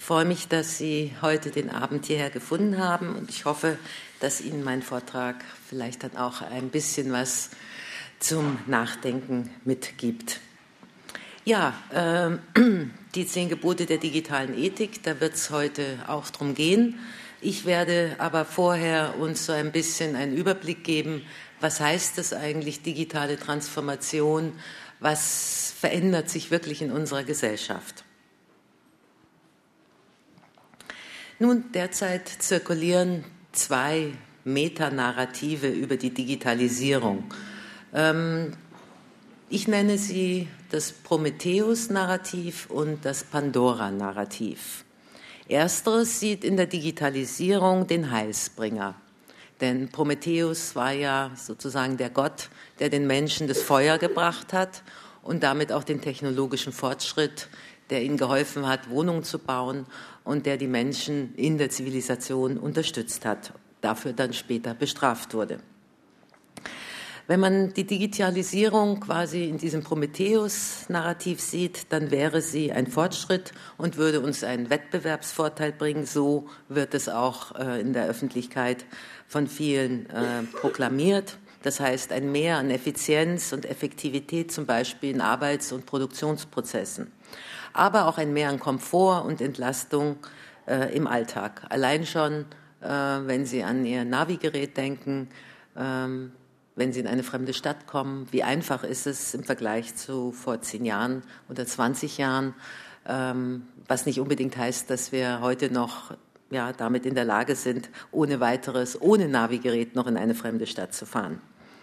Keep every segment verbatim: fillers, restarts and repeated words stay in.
Ich freue mich, dass Sie heute den Abend hierher gefunden haben und ich hoffe, dass Ihnen mein Vortrag vielleicht dann auch ein bisschen was zum Nachdenken mitgibt. Ja, äh, die zehn Gebote der digitalen Ethik, da wird es heute auch drum gehen. Ich werde aber vorher uns so ein bisschen einen Überblick geben, was heißt das eigentlich, digitale Transformation, was verändert sich wirklich in unserer Gesellschaft. Nun, derzeit zirkulieren zwei Metanarrative über die Digitalisierung. Ähm, ich nenne sie das Prometheus-Narrativ und das Pandora-Narrativ. Ersteres sieht in der Digitalisierung den Heilsbringer. Denn Prometheus war ja sozusagen der Gott, der den Menschen das Feuer gebracht hat und damit auch den technologischen Fortschritt, der ihnen geholfen hat, Wohnungen zu bauen und der die Menschen in der Zivilisation unterstützt hat, dafür dann später bestraft wurde. Wenn man die Digitalisierung quasi in diesem Prometheus-Narrativ sieht, dann wäre sie ein Fortschritt und würde uns einen Wettbewerbsvorteil bringen. So wird es auch äh, in der Öffentlichkeit von vielen äh, proklamiert. Das heißt, ein Mehr an Effizienz und Effektivität, zum Beispiel in Arbeits- und Produktionsprozessen. Aber auch ein Mehr an Komfort und Entlastung äh, im Alltag. Allein schon, äh, wenn Sie an Ihr Navigerät denken, ähm, wenn Sie in eine fremde Stadt kommen, wie einfach ist es im Vergleich zu vor zehn Jahren oder zwanzig Jahren, ähm, was nicht unbedingt heißt, dass wir heute noch ja, damit in der Lage sind, ohne weiteres, ohne Navigerät noch in eine fremde Stadt zu fahren.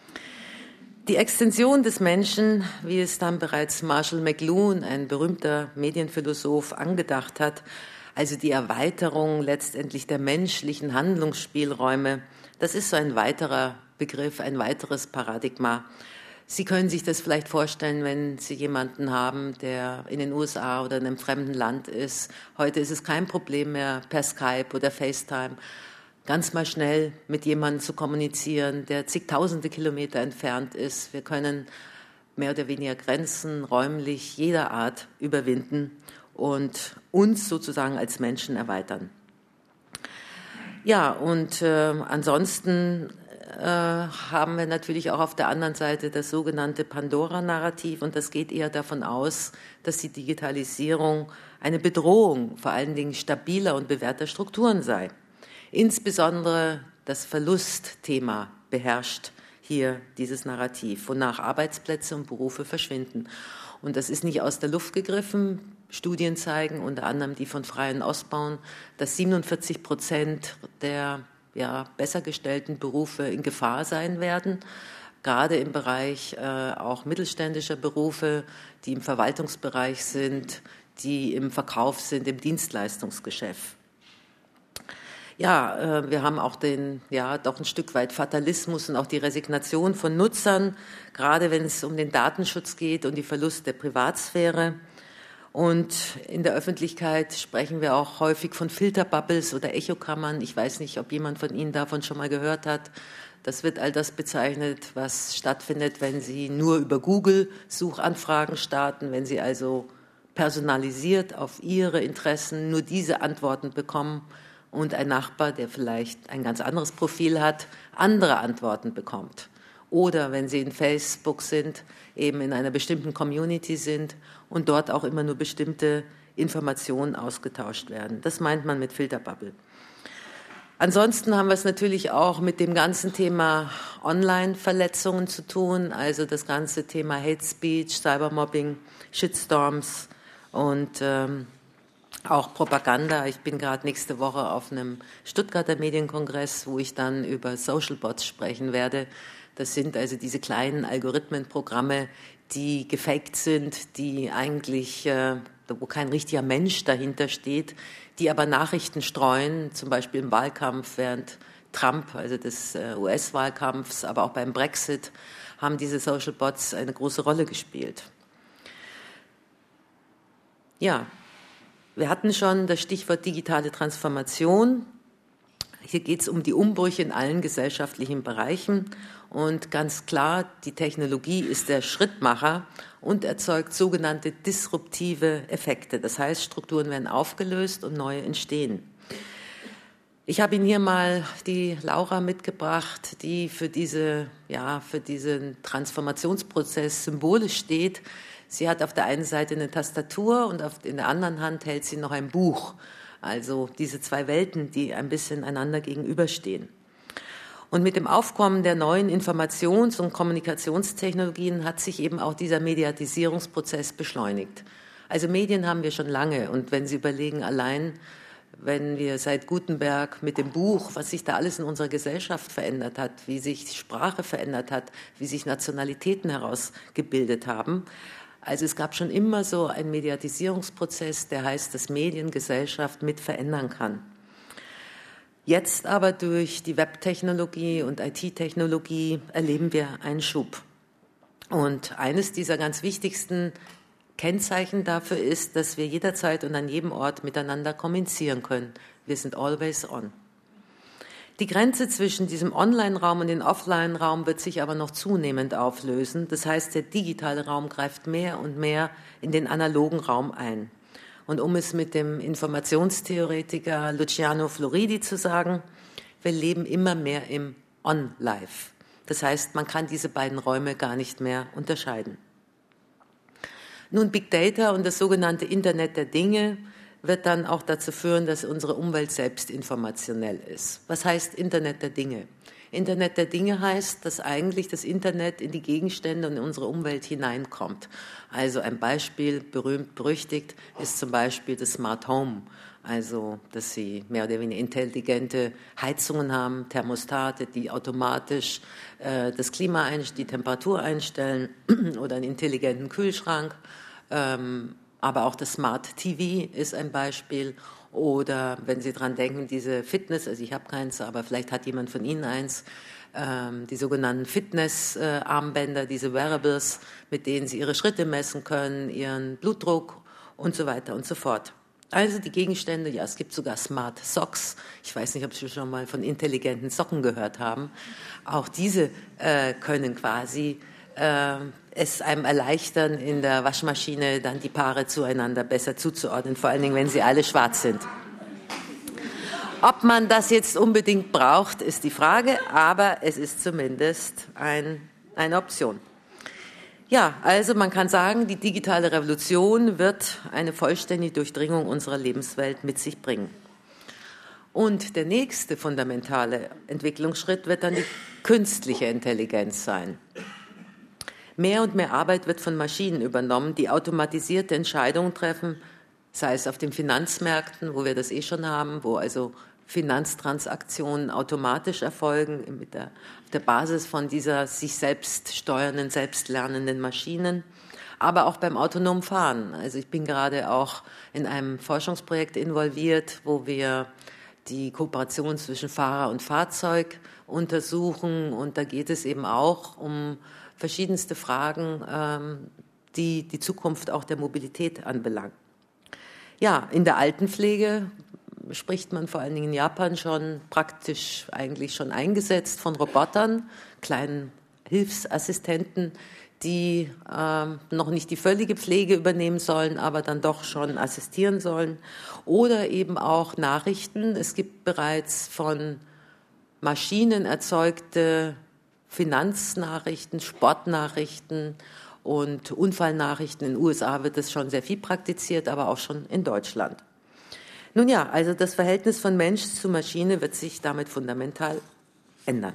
Die Extension des Menschen, wie es dann bereits Marshall McLuhan, ein berühmter Medienphilosoph, angedacht hat, also die Erweiterung letztendlich der menschlichen Handlungsspielräume, das ist so ein weiterer Begriff, ein weiteres Paradigma. Sie können sich das vielleicht vorstellen, wenn Sie jemanden haben, der in den U S A oder in einem fremden Land ist. Heute ist es kein Problem mehr, per Skype oder FaceTime ganz mal schnell mit jemandem zu kommunizieren, der zigtausende Kilometer entfernt ist. Wir können mehr oder weniger Grenzen räumlich jeder Art überwinden und uns sozusagen als Menschen erweitern. Ja, und äh, ansonsten äh, haben wir natürlich auch auf der anderen Seite das sogenannte Pandora-Narrativ und das geht eher davon aus, dass die Digitalisierung eine Bedrohung vor allen Dingen stabiler und bewährter Strukturen sei. Insbesondere das Verlustthema beherrscht hier dieses Narrativ, wonach Arbeitsplätze und Berufe verschwinden. Und das ist nicht aus der Luft gegriffen. Studien zeigen, unter anderem die von Freien Ostbahn, dass siebenundvierzig Prozent der ja, besser gestellten Berufe in Gefahr sein werden, gerade im Bereich äh, auch mittelständischer Berufe, die im Verwaltungsbereich sind, die im Verkauf sind, im Dienstleistungsgeschäft. Ja, äh, wir haben auch den, ja, doch ein Stück weit Fatalismus und auch die Resignation von Nutzern, gerade wenn es um den Datenschutz geht und die Verlust der Privatsphäre. Und in der Öffentlichkeit sprechen wir auch häufig von Filterbubbles oder Echokammern. Ich weiß nicht, ob jemand von Ihnen davon schon mal gehört hat. Das wird all das bezeichnet, was stattfindet, wenn Sie nur über Google Suchanfragen starten, wenn Sie also personalisiert auf Ihre Interessen nur diese Antworten bekommen und ein Nachbar, der vielleicht ein ganz anderes Profil hat, andere Antworten bekommt. Oder wenn Sie in Facebook sind, eben in einer bestimmten Community sind und dort auch immer nur bestimmte Informationen ausgetauscht werden. Das meint man mit Filterbubble. Ansonsten haben wir es natürlich auch mit dem ganzen Thema Online-Verletzungen zu tun, also das ganze Thema Hate Speech, Cybermobbing, Shitstorms und ähm, auch Propaganda. Ich bin gerade nächste Woche auf einem Stuttgarter Medienkongress, wo ich dann über Social Bots sprechen werde. Das sind also diese kleinen Algorithmenprogramme, die gefaked sind, die eigentlich, äh, wo kein richtiger Mensch dahinter steht, die aber Nachrichten streuen, zum Beispiel im Wahlkampf während Trump, also des äh, U S-Wahlkampfs, aber auch beim Brexit, haben diese Social Bots eine große Rolle gespielt. Ja, wir hatten schon das Stichwort digitale Transformation. Hier geht es um die Umbrüche in allen gesellschaftlichen Bereichen und ganz klar, die Technologie ist der Schrittmacher und erzeugt sogenannte disruptive Effekte. Das heißt, Strukturen werden aufgelöst und neue entstehen. Ich habe Ihnen hier mal die Laura mitgebracht, die für diese, ja, für diesen Transformationsprozess symbolisch steht. Sie hat auf der einen Seite eine Tastatur und auf, in der anderen Hand hält sie noch ein Buch. Also diese zwei Welten, die ein bisschen einander gegenüberstehen. Und mit dem Aufkommen der neuen Informations- und Kommunikationstechnologien hat sich eben auch dieser Mediatisierungsprozess beschleunigt. Also Medien haben wir schon lange. Und wenn Sie überlegen, allein wenn wir seit Gutenberg mit dem Buch, was sich da alles in unserer Gesellschaft verändert hat, wie sich die Sprache verändert hat, wie sich Nationalitäten herausgebildet haben. Also es gab schon immer so einen Mediatisierungsprozess, der heißt, dass Mediengesellschaft mit verändern kann. Jetzt aber durch die Webtechnologie und I T-Technologie erleben wir einen Schub. Und eines dieser ganz wichtigsten Kennzeichen dafür ist, dass wir jederzeit und an jedem Ort miteinander kommunizieren können. Wir sind always on. Die Grenze zwischen diesem Online-Raum und dem Offline-Raum wird sich aber noch zunehmend auflösen. Das heißt, der digitale Raum greift mehr und mehr in den analogen Raum ein. Und um es mit dem Informationstheoretiker Luciano Floridi zu sagen, wir leben immer mehr im On-Life. Das heißt, man kann diese beiden Räume gar nicht mehr unterscheiden. Nun, Big Data und das sogenannte Internet der Dinge wird dann auch dazu führen, dass unsere Umwelt selbst informationell ist. Was heißt Internet der Dinge? Internet der Dinge heißt, dass eigentlich das Internet in die Gegenstände und in unsere Umwelt hineinkommt. Also ein Beispiel, berühmt, berüchtigt, ist zum Beispiel das Smart Home. Also, dass Sie mehr oder weniger intelligente Heizungen haben, Thermostate, die automatisch äh, das Klima, einstellen, die Temperatur einstellen oder einen intelligenten Kühlschrank. Ähm, aber auch das Smart T V ist ein Beispiel. Oder wenn Sie dran denken, diese Fitness, also ich habe keins, aber vielleicht hat jemand von Ihnen eins, ähm, die sogenannten Fitness-Armbänder, diese Wearables, mit denen Sie Ihre Schritte messen können, Ihren Blutdruck und so weiter und so fort. Also die Gegenstände, ja, es gibt sogar Smart Socks. Ich weiß nicht, ob Sie schon mal von intelligenten Socken gehört haben. Auch diese äh, können quasi äh, es einem erleichtern, in der Waschmaschine dann die Paare zueinander besser zuzuordnen, vor allen Dingen, wenn sie alle schwarz sind. Ob man das jetzt unbedingt braucht, ist die Frage, aber es ist zumindest ein, eine Option. Ja, also man kann sagen, die digitale Revolution wird eine vollständige Durchdringung unserer Lebenswelt mit sich bringen. Und der nächste fundamentale Entwicklungsschritt wird dann die künstliche Intelligenz sein. Mehr und mehr Arbeit wird von Maschinen übernommen, die automatisierte Entscheidungen treffen, sei es auf den Finanzmärkten, wo wir das eh schon haben, wo also Finanztransaktionen automatisch erfolgen mit der, auf der Basis von dieser sich selbst steuernden, selbstlernenden Maschinen, aber auch beim autonomen Fahren. Also ich bin gerade auch in einem Forschungsprojekt involviert, wo wir die Kooperation zwischen Fahrer und Fahrzeug untersuchen und da geht es eben auch um verschiedenste Fragen, ähm, die die Zukunft auch der Mobilität anbelangen. Ja, in der Altenpflege spricht man vor allen Dingen in Japan schon praktisch eigentlich schon eingesetzt von Robotern, kleinen Hilfsassistenten, die ähm, noch nicht die völlige Pflege übernehmen sollen, aber dann doch schon assistieren sollen. Oder eben auch Nachrichten. Es gibt bereits von Maschinen erzeugte Finanznachrichten, Sportnachrichten und Unfallnachrichten. In den U S A wird das schon sehr viel praktiziert, aber auch schon in Deutschland. Nun ja, also das Verhältnis von Mensch zu Maschine wird sich damit fundamental ändern.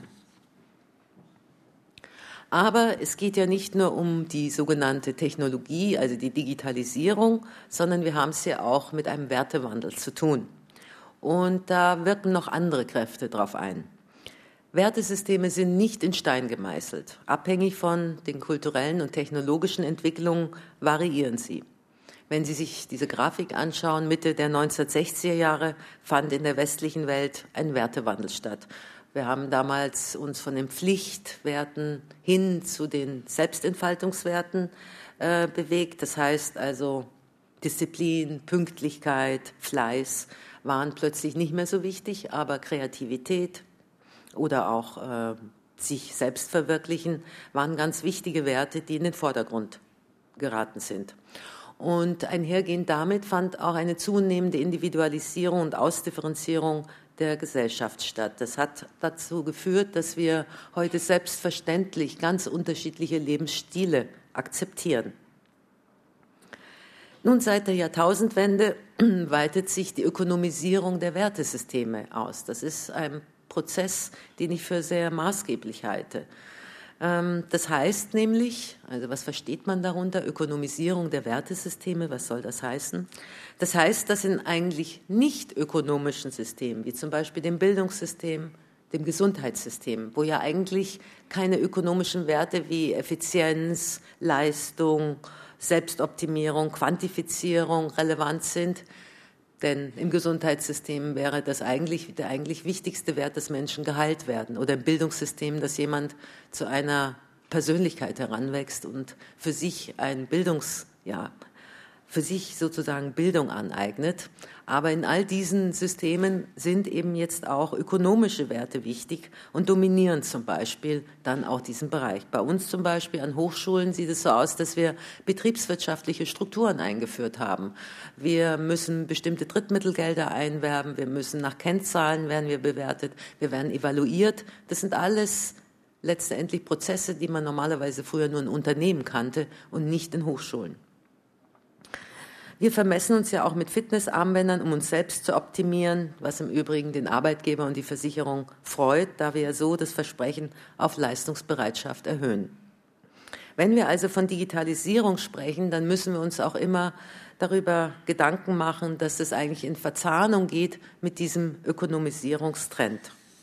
Aber es geht ja nicht nur um die sogenannte Technologie, also die Digitalisierung, sondern wir haben es ja auch mit einem Wertewandel zu tun. Und da wirken noch andere Kräfte drauf ein. Wertesysteme sind nicht in Stein gemeißelt. Abhängig von den kulturellen und technologischen Entwicklungen variieren sie. Wenn Sie sich diese Grafik anschauen, Mitte der neunzehnhundertsechziger Jahre fand in der westlichen Welt ein Wertewandel statt. Wir haben damals uns von den Pflichtwerten hin zu den Selbstentfaltungswerten äh, bewegt. Das heißt also, Disziplin, Pünktlichkeit, Fleiß waren plötzlich nicht mehr so wichtig, aber Kreativität oder auch äh, sich selbst verwirklichen waren ganz wichtige Werte, die in den Vordergrund geraten sind. Und einhergehend damit fand auch eine zunehmende Individualisierung und Ausdifferenzierung der Gesellschaft statt. Das hat dazu geführt, dass wir heute selbstverständlich ganz unterschiedliche Lebensstile akzeptieren. Nun, seit der Jahrtausendwende weitet sich die Ökonomisierung der Wertesysteme aus. Das ist ein Prozess, den ich für sehr maßgeblich halte. Das heißt nämlich, also was versteht man darunter, Ökonomisierung der Wertesysteme, was soll das heißen? Das heißt, dass in eigentlich nicht ökonomischen Systemen, wie zum Beispiel dem Bildungssystem, dem Gesundheitssystem, wo ja eigentlich keine ökonomischen Werte wie Effizienz, Leistung, Selbstoptimierung, Quantifizierung relevant sind, denn im Gesundheitssystem wäre das eigentlich der eigentlich wichtigste Wert, dass Menschen geheilt werden. Oder im Bildungssystem, dass jemand zu einer Persönlichkeit heranwächst und für sich ein Bildungs, ja, für sich sozusagen Bildung aneignet. Aber in all diesen Systemen sind eben jetzt auch ökonomische Werte wichtig und dominieren zum Beispiel dann auch diesen Bereich. Bei uns zum Beispiel an Hochschulen sieht es so aus, dass wir betriebswirtschaftliche Strukturen eingeführt haben. Wir müssen bestimmte Drittmittelgelder einwerben, wir müssen nach Kennzahlen werden wir bewertet, wir werden evaluiert. Das sind alles letztendlich Prozesse, die man normalerweise früher nur in Unternehmen kannte und nicht in Hochschulen. Wir vermessen uns ja auch mit Fitnessarmbändern, um uns selbst zu optimieren, was im Übrigen den Arbeitgeber und die Versicherung freut, da wir ja so das Versprechen auf Leistungsbereitschaft erhöhen. Wenn wir also von Digitalisierung sprechen, dann müssen wir uns auch immer darüber Gedanken machen, dass das eigentlich in Verzahnung geht mit diesem Ökonomisierungstrend.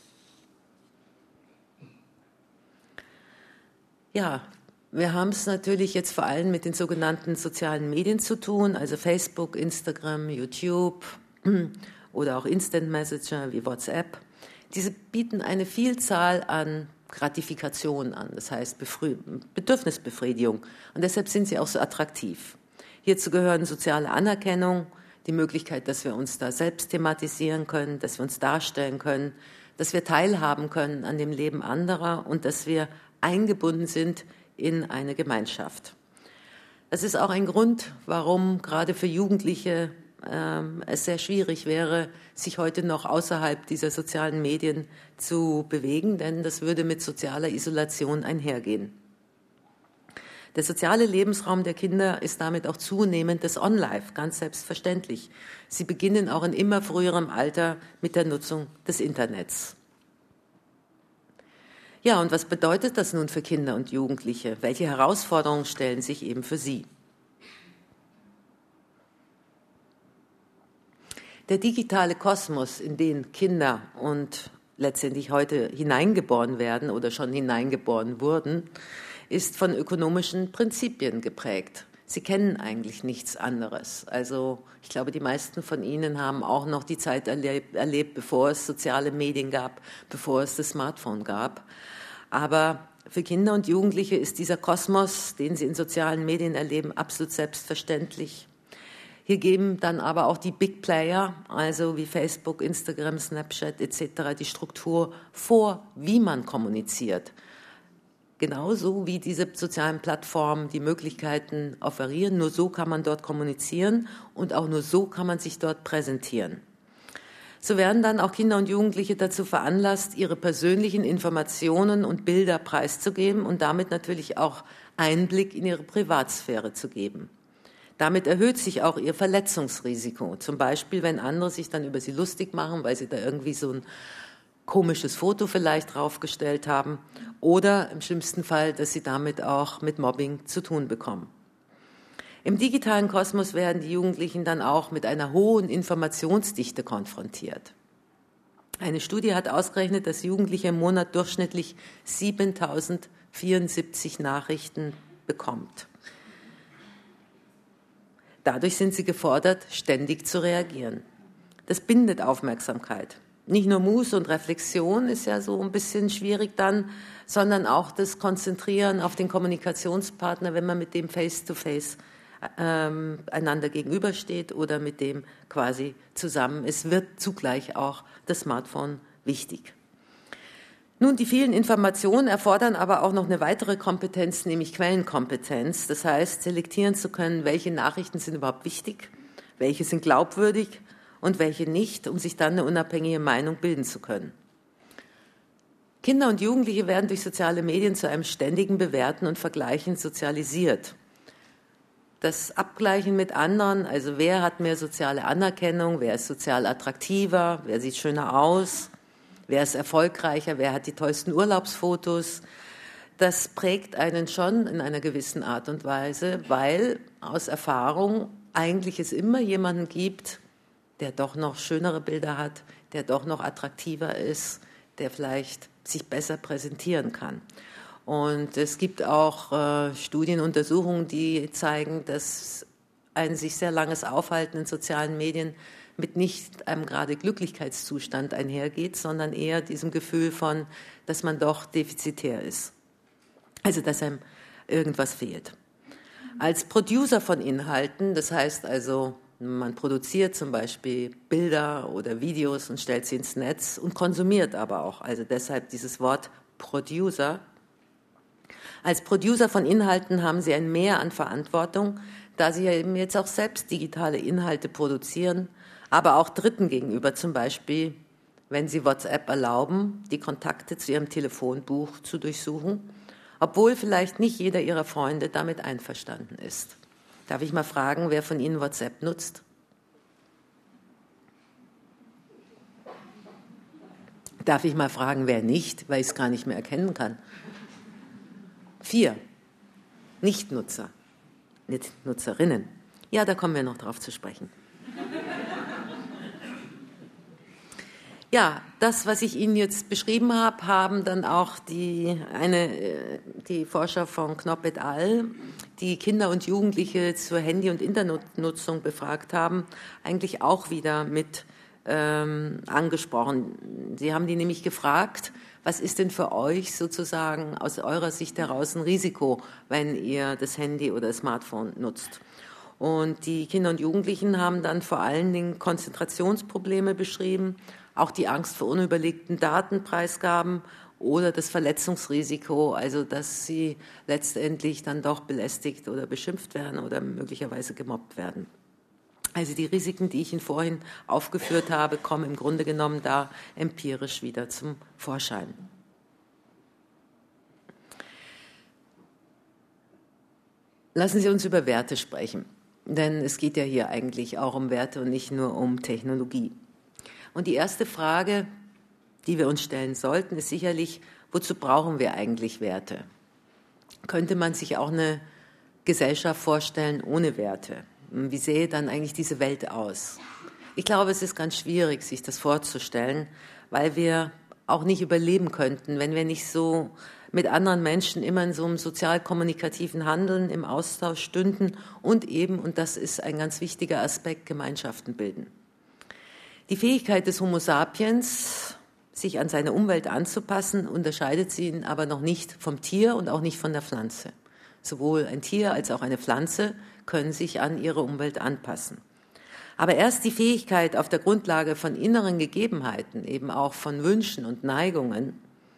Ja, wir haben es natürlich jetzt vor allem mit den sogenannten sozialen Medien zu tun, also Facebook, Instagram, YouTube oder auch Instant Messenger wie WhatsApp. Diese bieten eine Vielzahl an Gratifikationen an, das heißt Bedürfnisbefriedigung. Und deshalb sind sie auch so attraktiv. Hierzu gehören soziale Anerkennung, die Möglichkeit, dass wir uns da selbst thematisieren können, dass wir uns darstellen können, dass wir teilhaben können an dem Leben anderer und dass wir eingebunden sind in eine Gemeinschaft. Das ist auch ein Grund, warum gerade für Jugendliche ähm, es sehr schwierig wäre, sich heute noch außerhalb dieser sozialen Medien zu bewegen, denn das würde mit sozialer Isolation einhergehen. Der soziale Lebensraum der Kinder ist damit auch zunehmend das On-Life, ganz selbstverständlich. Sie beginnen auch in immer früherem Alter mit der Nutzung des Internets. Ja, und was bedeutet das nun für Kinder und Jugendliche? Welche Herausforderungen stellen sich eben für sie? Der digitale Kosmos, in den Kinder und letztendlich heute hineingeboren werden oder schon hineingeboren wurden, ist von ökonomischen Prinzipien geprägt. Sie kennen eigentlich nichts anderes. Also ich glaube, die meisten von Ihnen haben auch noch die Zeit erlebt, erlebt, bevor es soziale Medien gab, bevor es das Smartphone gab. Aber für Kinder und Jugendliche ist dieser Kosmos, den sie in sozialen Medien erleben, absolut selbstverständlich. Hier geben dann aber auch die Big Player, also wie Facebook, Instagram, Snapchat et cetera, die Struktur vor, wie man kommuniziert. Genauso wie diese sozialen Plattformen die Möglichkeiten offerieren, nur so kann man dort kommunizieren und auch nur so kann man sich dort präsentieren. So werden dann auch Kinder und Jugendliche dazu veranlasst, ihre persönlichen Informationen und Bilder preiszugeben und damit natürlich auch Einblick in ihre Privatsphäre zu geben. Damit erhöht sich auch ihr Verletzungsrisiko. Zum Beispiel, wenn andere sich dann über sie lustig machen, weil sie da irgendwie so ein komisches Foto vielleicht draufgestellt haben oder im schlimmsten Fall, dass sie damit auch mit Mobbing zu tun bekommen. Im digitalen Kosmos werden die Jugendlichen dann auch mit einer hohen Informationsdichte konfrontiert. Eine Studie hat ausgerechnet, dass Jugendliche im Monat durchschnittlich siebentausendvierundsiebzig Nachrichten bekommt. Dadurch sind sie gefordert, ständig zu reagieren. Das bindet Aufmerksamkeit. Nicht nur Muße und Reflexion ist ja so ein bisschen schwierig dann, sondern auch das Konzentrieren auf den Kommunikationspartner, wenn man mit dem face-to-face ähm, einander gegenübersteht oder mit dem quasi zusammen ist, wird zugleich auch das Smartphone wichtig. Nun, die vielen Informationen erfordern aber auch noch eine weitere Kompetenz, nämlich Quellenkompetenz. Das heißt, selektieren zu können, welche Nachrichten sind überhaupt wichtig, welche sind glaubwürdig und welche nicht, um sich dann eine unabhängige Meinung bilden zu können. Kinder und Jugendliche werden durch soziale Medien zu einem ständigen Bewerten und Vergleichen sozialisiert. Das Abgleichen mit anderen, also wer hat mehr soziale Anerkennung, wer ist sozial attraktiver, wer sieht schöner aus, wer ist erfolgreicher, wer hat die tollsten Urlaubsfotos, das prägt einen schon in einer gewissen Art und Weise, weil aus Erfahrung eigentlich es immer jemanden gibt, der doch noch schönere Bilder hat, der doch noch attraktiver ist, der vielleicht sich besser präsentieren kann. Und es gibt auch äh, Studienuntersuchungen, die zeigen, dass ein sich sehr langes Aufhalten in sozialen Medien mit nicht einem gerade Glücklichkeitszustand einhergeht, sondern eher diesem Gefühl von, dass man doch defizitär ist. Also, dass einem irgendwas fehlt. Als Producer von Inhalten, das heißt also, man produziert zum Beispiel Bilder oder Videos und stellt sie ins Netz und konsumiert aber auch. Also deshalb dieses Wort Producer. Als Producer von Inhalten haben Sie ein Mehr an Verantwortung, da Sie ja eben jetzt auch selbst digitale Inhalte produzieren, aber auch Dritten gegenüber, zum Beispiel, wenn Sie WhatsApp erlauben, die Kontakte zu Ihrem Telefonbuch zu durchsuchen, obwohl vielleicht nicht jeder Ihrer Freunde damit einverstanden ist. Darf ich mal fragen, wer von Ihnen WhatsApp nutzt? Darf ich mal fragen, wer nicht, weil ich es gar nicht mehr erkennen kann? Vier. Nichtnutzer. Nicht Nutzerinnen. Ja, da kommen wir noch drauf zu sprechen. Ja, das, was ich Ihnen jetzt beschrieben habe, haben dann auch die, eine, die Forscher von Knopp et al., die Kinder und Jugendliche zur Handy- und Internetnutzung befragt haben, eigentlich auch wieder mit ähm, angesprochen. Sie haben die nämlich gefragt, was ist denn für euch sozusagen aus eurer Sicht heraus ein Risiko, wenn ihr das Handy oder das Smartphone nutzt? Und die Kinder und Jugendlichen haben dann vor allen Dingen Konzentrationsprobleme beschrieben, auch die Angst vor unüberlegten Datenpreisgaben oder das Verletzungsrisiko, also dass sie letztendlich dann doch belästigt oder beschimpft werden oder möglicherweise gemobbt werden. Also die Risiken, die ich Ihnen vorhin aufgeführt habe, kommen im Grunde genommen da empirisch wieder zum Vorschein. Lassen Sie uns über Werte sprechen, denn es geht ja hier eigentlich auch um Werte und nicht nur um Technologie. Und die erste Frage, die wir uns stellen sollten, ist sicherlich, wozu brauchen wir eigentlich Werte? Könnte man sich auch eine Gesellschaft vorstellen ohne Werte? Wie sähe dann eigentlich diese Welt aus? Ich glaube, es ist ganz schwierig, sich das vorzustellen, weil wir auch nicht überleben könnten, wenn wir nicht so mit anderen Menschen immer in so einem sozial-kommunikativen Handeln im Austausch stünden und eben, und das ist ein ganz wichtiger Aspekt, Gemeinschaften bilden. Die Fähigkeit des Homo sapiens, sich an seine Umwelt anzupassen, unterscheidet sie ihn aber noch nicht vom Tier und auch nicht von der Pflanze. Sowohl ein Tier als auch eine Pflanze können sich an ihre Umwelt anpassen. Aber erst die Fähigkeit, auf der Grundlage von inneren Gegebenheiten, eben auch von Wünschen und Neigungen,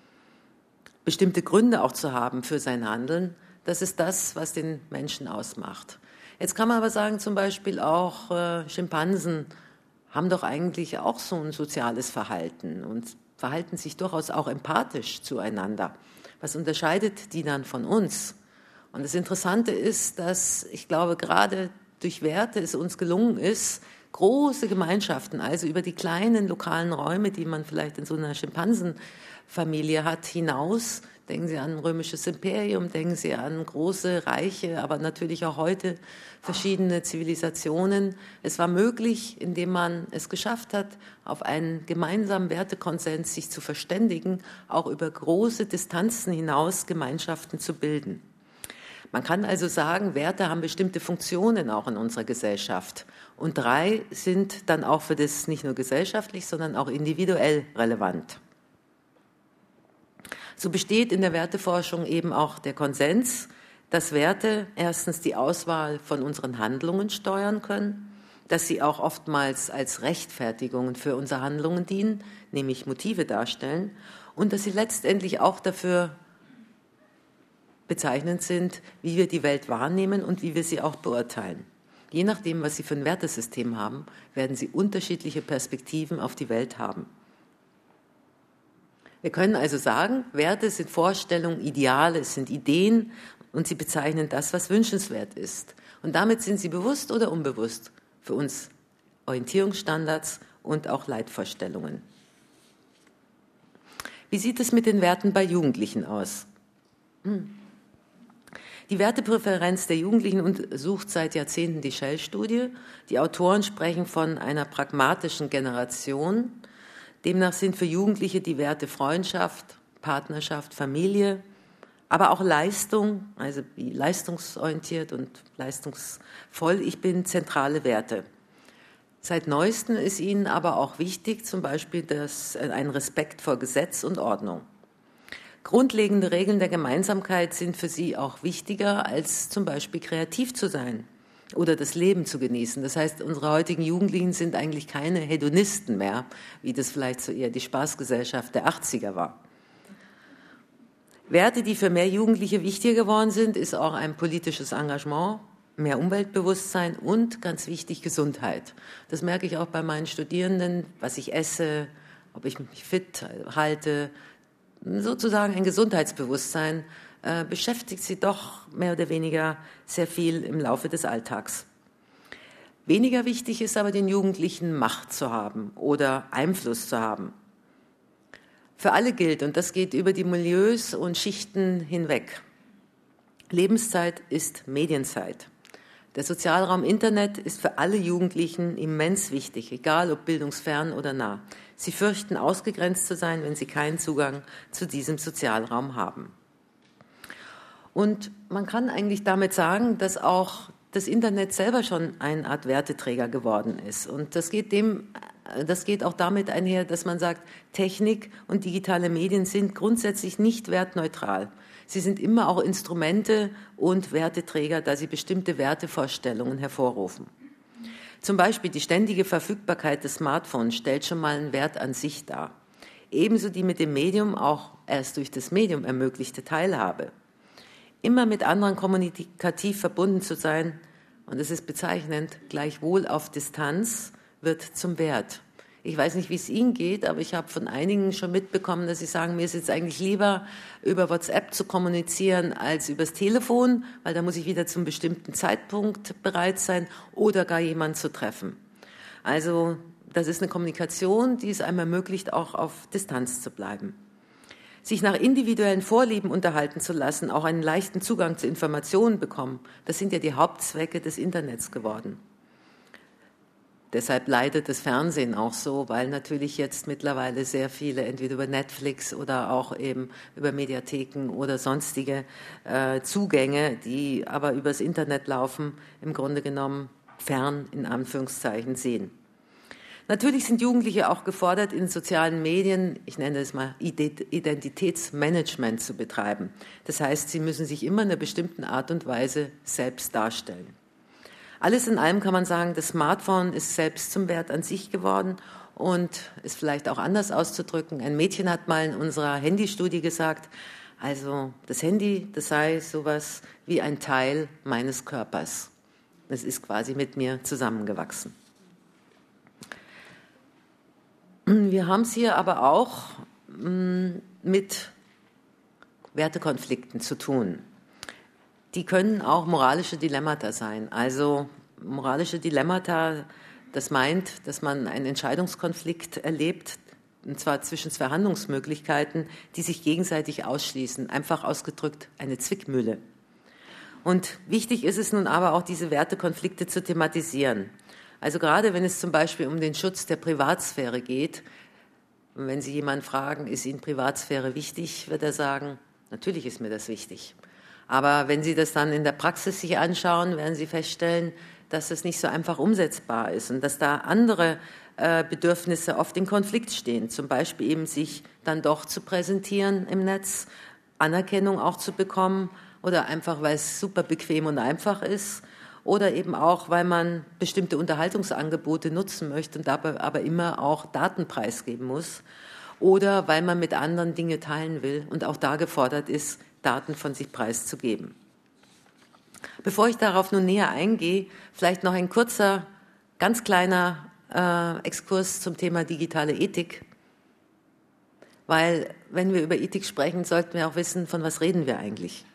bestimmte Gründe auch zu haben für sein Handeln, das ist das, was den Menschen ausmacht. Jetzt kann man aber sagen, zum Beispiel auch äh, Schimpansen haben doch eigentlich auch so ein soziales Verhalten und verhalten sich durchaus auch empathisch zueinander. Was unterscheidet die dann von uns? Und das Interessante ist, dass ich glaube, gerade durch Werte es uns gelungen ist, große Gemeinschaften, also über die kleinen lokalen Räume, die man vielleicht in so einer Schimpansenfamilie hat, hinaus. Denken Sie an ein römisches Imperium, denken Sie an große Reiche, aber natürlich auch heute verschiedene Zivilisationen. Es war möglich, indem man es geschafft hat, auf einen gemeinsamen Wertekonsens sich zu verständigen, auch über große Distanzen hinaus Gemeinschaften zu bilden. Man kann also sagen, Werte haben bestimmte Funktionen auch in unserer Gesellschaft. Und drei sind dann auch für das nicht nur gesellschaftlich, sondern auch individuell relevant. So besteht in der Werteforschung eben auch der Konsens, dass Werte erstens die Auswahl von unseren Handlungen steuern können, dass sie auch oftmals als Rechtfertigungen für unsere Handlungen dienen, nämlich Motive darstellen, und dass sie letztendlich auch dafür bezeichnend sind, wie wir die Welt wahrnehmen und wie wir sie auch beurteilen. Je nachdem, was Sie für ein Wertesystem haben, werden Sie unterschiedliche Perspektiven auf die Welt haben. Wir können also sagen, Werte sind Vorstellungen, Ideale, es sind Ideen und sie bezeichnen das, was wünschenswert ist. Und damit sind sie bewusst oder unbewusst für uns Orientierungsstandards und auch Leitvorstellungen. Wie sieht es mit den Werten bei Jugendlichen aus? Hm. Die Wertepräferenz der Jugendlichen untersucht seit Jahrzehnten die Shell-Studie. Die Autoren sprechen von einer pragmatischen Generation. Demnach sind für Jugendliche die Werte Freundschaft, Partnerschaft, Familie, aber auch Leistung, also wie leistungsorientiert und leistungsvoll ich bin, zentrale Werte. Seit Neuestem ist ihnen aber auch wichtig, zum Beispiel das, ein Respekt vor Gesetz und Ordnung. Grundlegende Regeln der Gemeinsamkeit sind für sie auch wichtiger, als zum Beispiel kreativ zu sein oder das Leben zu genießen. Das heißt, unsere heutigen Jugendlichen sind eigentlich keine Hedonisten mehr, wie das vielleicht so eher die Spaßgesellschaft der achtziger war. Werte, die für mehr Jugendliche wichtiger geworden sind, ist auch ein politisches Engagement, mehr Umweltbewusstsein und, ganz wichtig, Gesundheit. Das merke ich auch bei meinen Studierenden, was ich esse, ob ich mich fit halte. Sozusagen ein Gesundheitsbewusstsein äh, beschäftigt sie doch mehr oder weniger sehr viel im Laufe des Alltags. Weniger wichtig ist aber den Jugendlichen, Macht zu haben oder Einfluss zu haben. Für alle gilt, und das geht über die Milieus und Schichten hinweg, Lebenszeit ist Medienzeit. Der Sozialraum Internet ist für alle Jugendlichen immens wichtig, egal ob bildungsfern oder nah. Sie fürchten, ausgegrenzt zu sein, wenn sie keinen Zugang zu diesem Sozialraum haben. Und man kann eigentlich damit sagen, dass auch das Internet selber schon eine Art Werteträger geworden ist. Und das geht dem, das geht auch damit einher, dass man sagt, Technik und digitale Medien sind grundsätzlich nicht wertneutral. Sie sind immer auch Instrumente und Werteträger, da sie bestimmte Wertevorstellungen hervorrufen. Zum Beispiel die ständige Verfügbarkeit des Smartphones stellt schon mal einen Wert an sich dar. Ebenso die mit dem Medium auch erst durch das Medium ermöglichte Teilhabe. Immer mit anderen kommunikativ verbunden zu sein, und es ist bezeichnend, gleichwohl auf Distanz, wird zum Wert. Ich weiß nicht, wie es Ihnen geht, aber ich habe von einigen schon mitbekommen, dass sie sagen, mir ist jetzt eigentlich lieber, über WhatsApp zu kommunizieren, als übers Telefon, weil da muss ich wieder zum bestimmten Zeitpunkt bereit sein oder gar jemanden zu treffen. Also das ist eine Kommunikation, die es einem ermöglicht, auch auf Distanz zu bleiben. Sich nach individuellen Vorlieben unterhalten zu lassen, auch einen leichten Zugang zu Informationen bekommen, das sind ja die Hauptzwecke des Internets geworden. Deshalb leidet das Fernsehen auch so, weil natürlich jetzt mittlerweile sehr viele entweder über Netflix oder auch eben über Mediatheken oder sonstige äh, Zugänge, die aber übers Internet laufen, im Grunde genommen fern in Anführungszeichen sehen. Natürlich sind Jugendliche auch gefordert, in sozialen Medien, ich nenne es mal Identitätsmanagement zu betreiben. Das heißt, sie müssen sich immer in einer bestimmten Art und Weise selbst darstellen. Alles in allem kann man sagen, das Smartphone ist selbst zum Wert an sich geworden und ist vielleicht auch anders auszudrücken. Ein Mädchen hat mal in unserer Handystudie gesagt, also das Handy, das sei sowas wie ein Teil meines Körpers. Es ist quasi mit mir zusammengewachsen. Wir haben es hier aber auch mit Wertekonflikten zu tun. Die können auch moralische Dilemmata sein. Also moralische Dilemmata, das meint, dass man einen Entscheidungskonflikt erlebt, und zwar zwischen zwei Handlungsmöglichkeiten, die sich gegenseitig ausschließen. Einfach ausgedrückt eine Zwickmühle. Und wichtig ist es nun aber auch, diese Wertekonflikte zu thematisieren. Also gerade wenn es zum Beispiel um den Schutz der Privatsphäre geht, und wenn Sie jemanden fragen, ist Ihnen Privatsphäre wichtig, wird er sagen, natürlich ist mir das wichtig. Aber wenn Sie das dann in der Praxis sich anschauen, werden Sie feststellen, dass das nicht so einfach umsetzbar ist und dass da andere äh, Bedürfnisse oft im Konflikt stehen. Zum Beispiel eben sich dann doch zu präsentieren im Netz, Anerkennung auch zu bekommen oder einfach, weil es super bequem und einfach ist oder eben auch, weil man bestimmte Unterhaltungsangebote nutzen möchte und dabei aber immer auch Daten preisgeben muss oder weil man mit anderen Dinge teilen will und auch da gefordert ist, Daten von sich preiszugeben. Bevor ich darauf nun näher eingehe, vielleicht noch ein kurzer, ganz kleiner äh, Exkurs zum Thema digitale Ethik. Weil, wenn wir über Ethik sprechen, sollten wir auch wissen, von was reden wir eigentlich.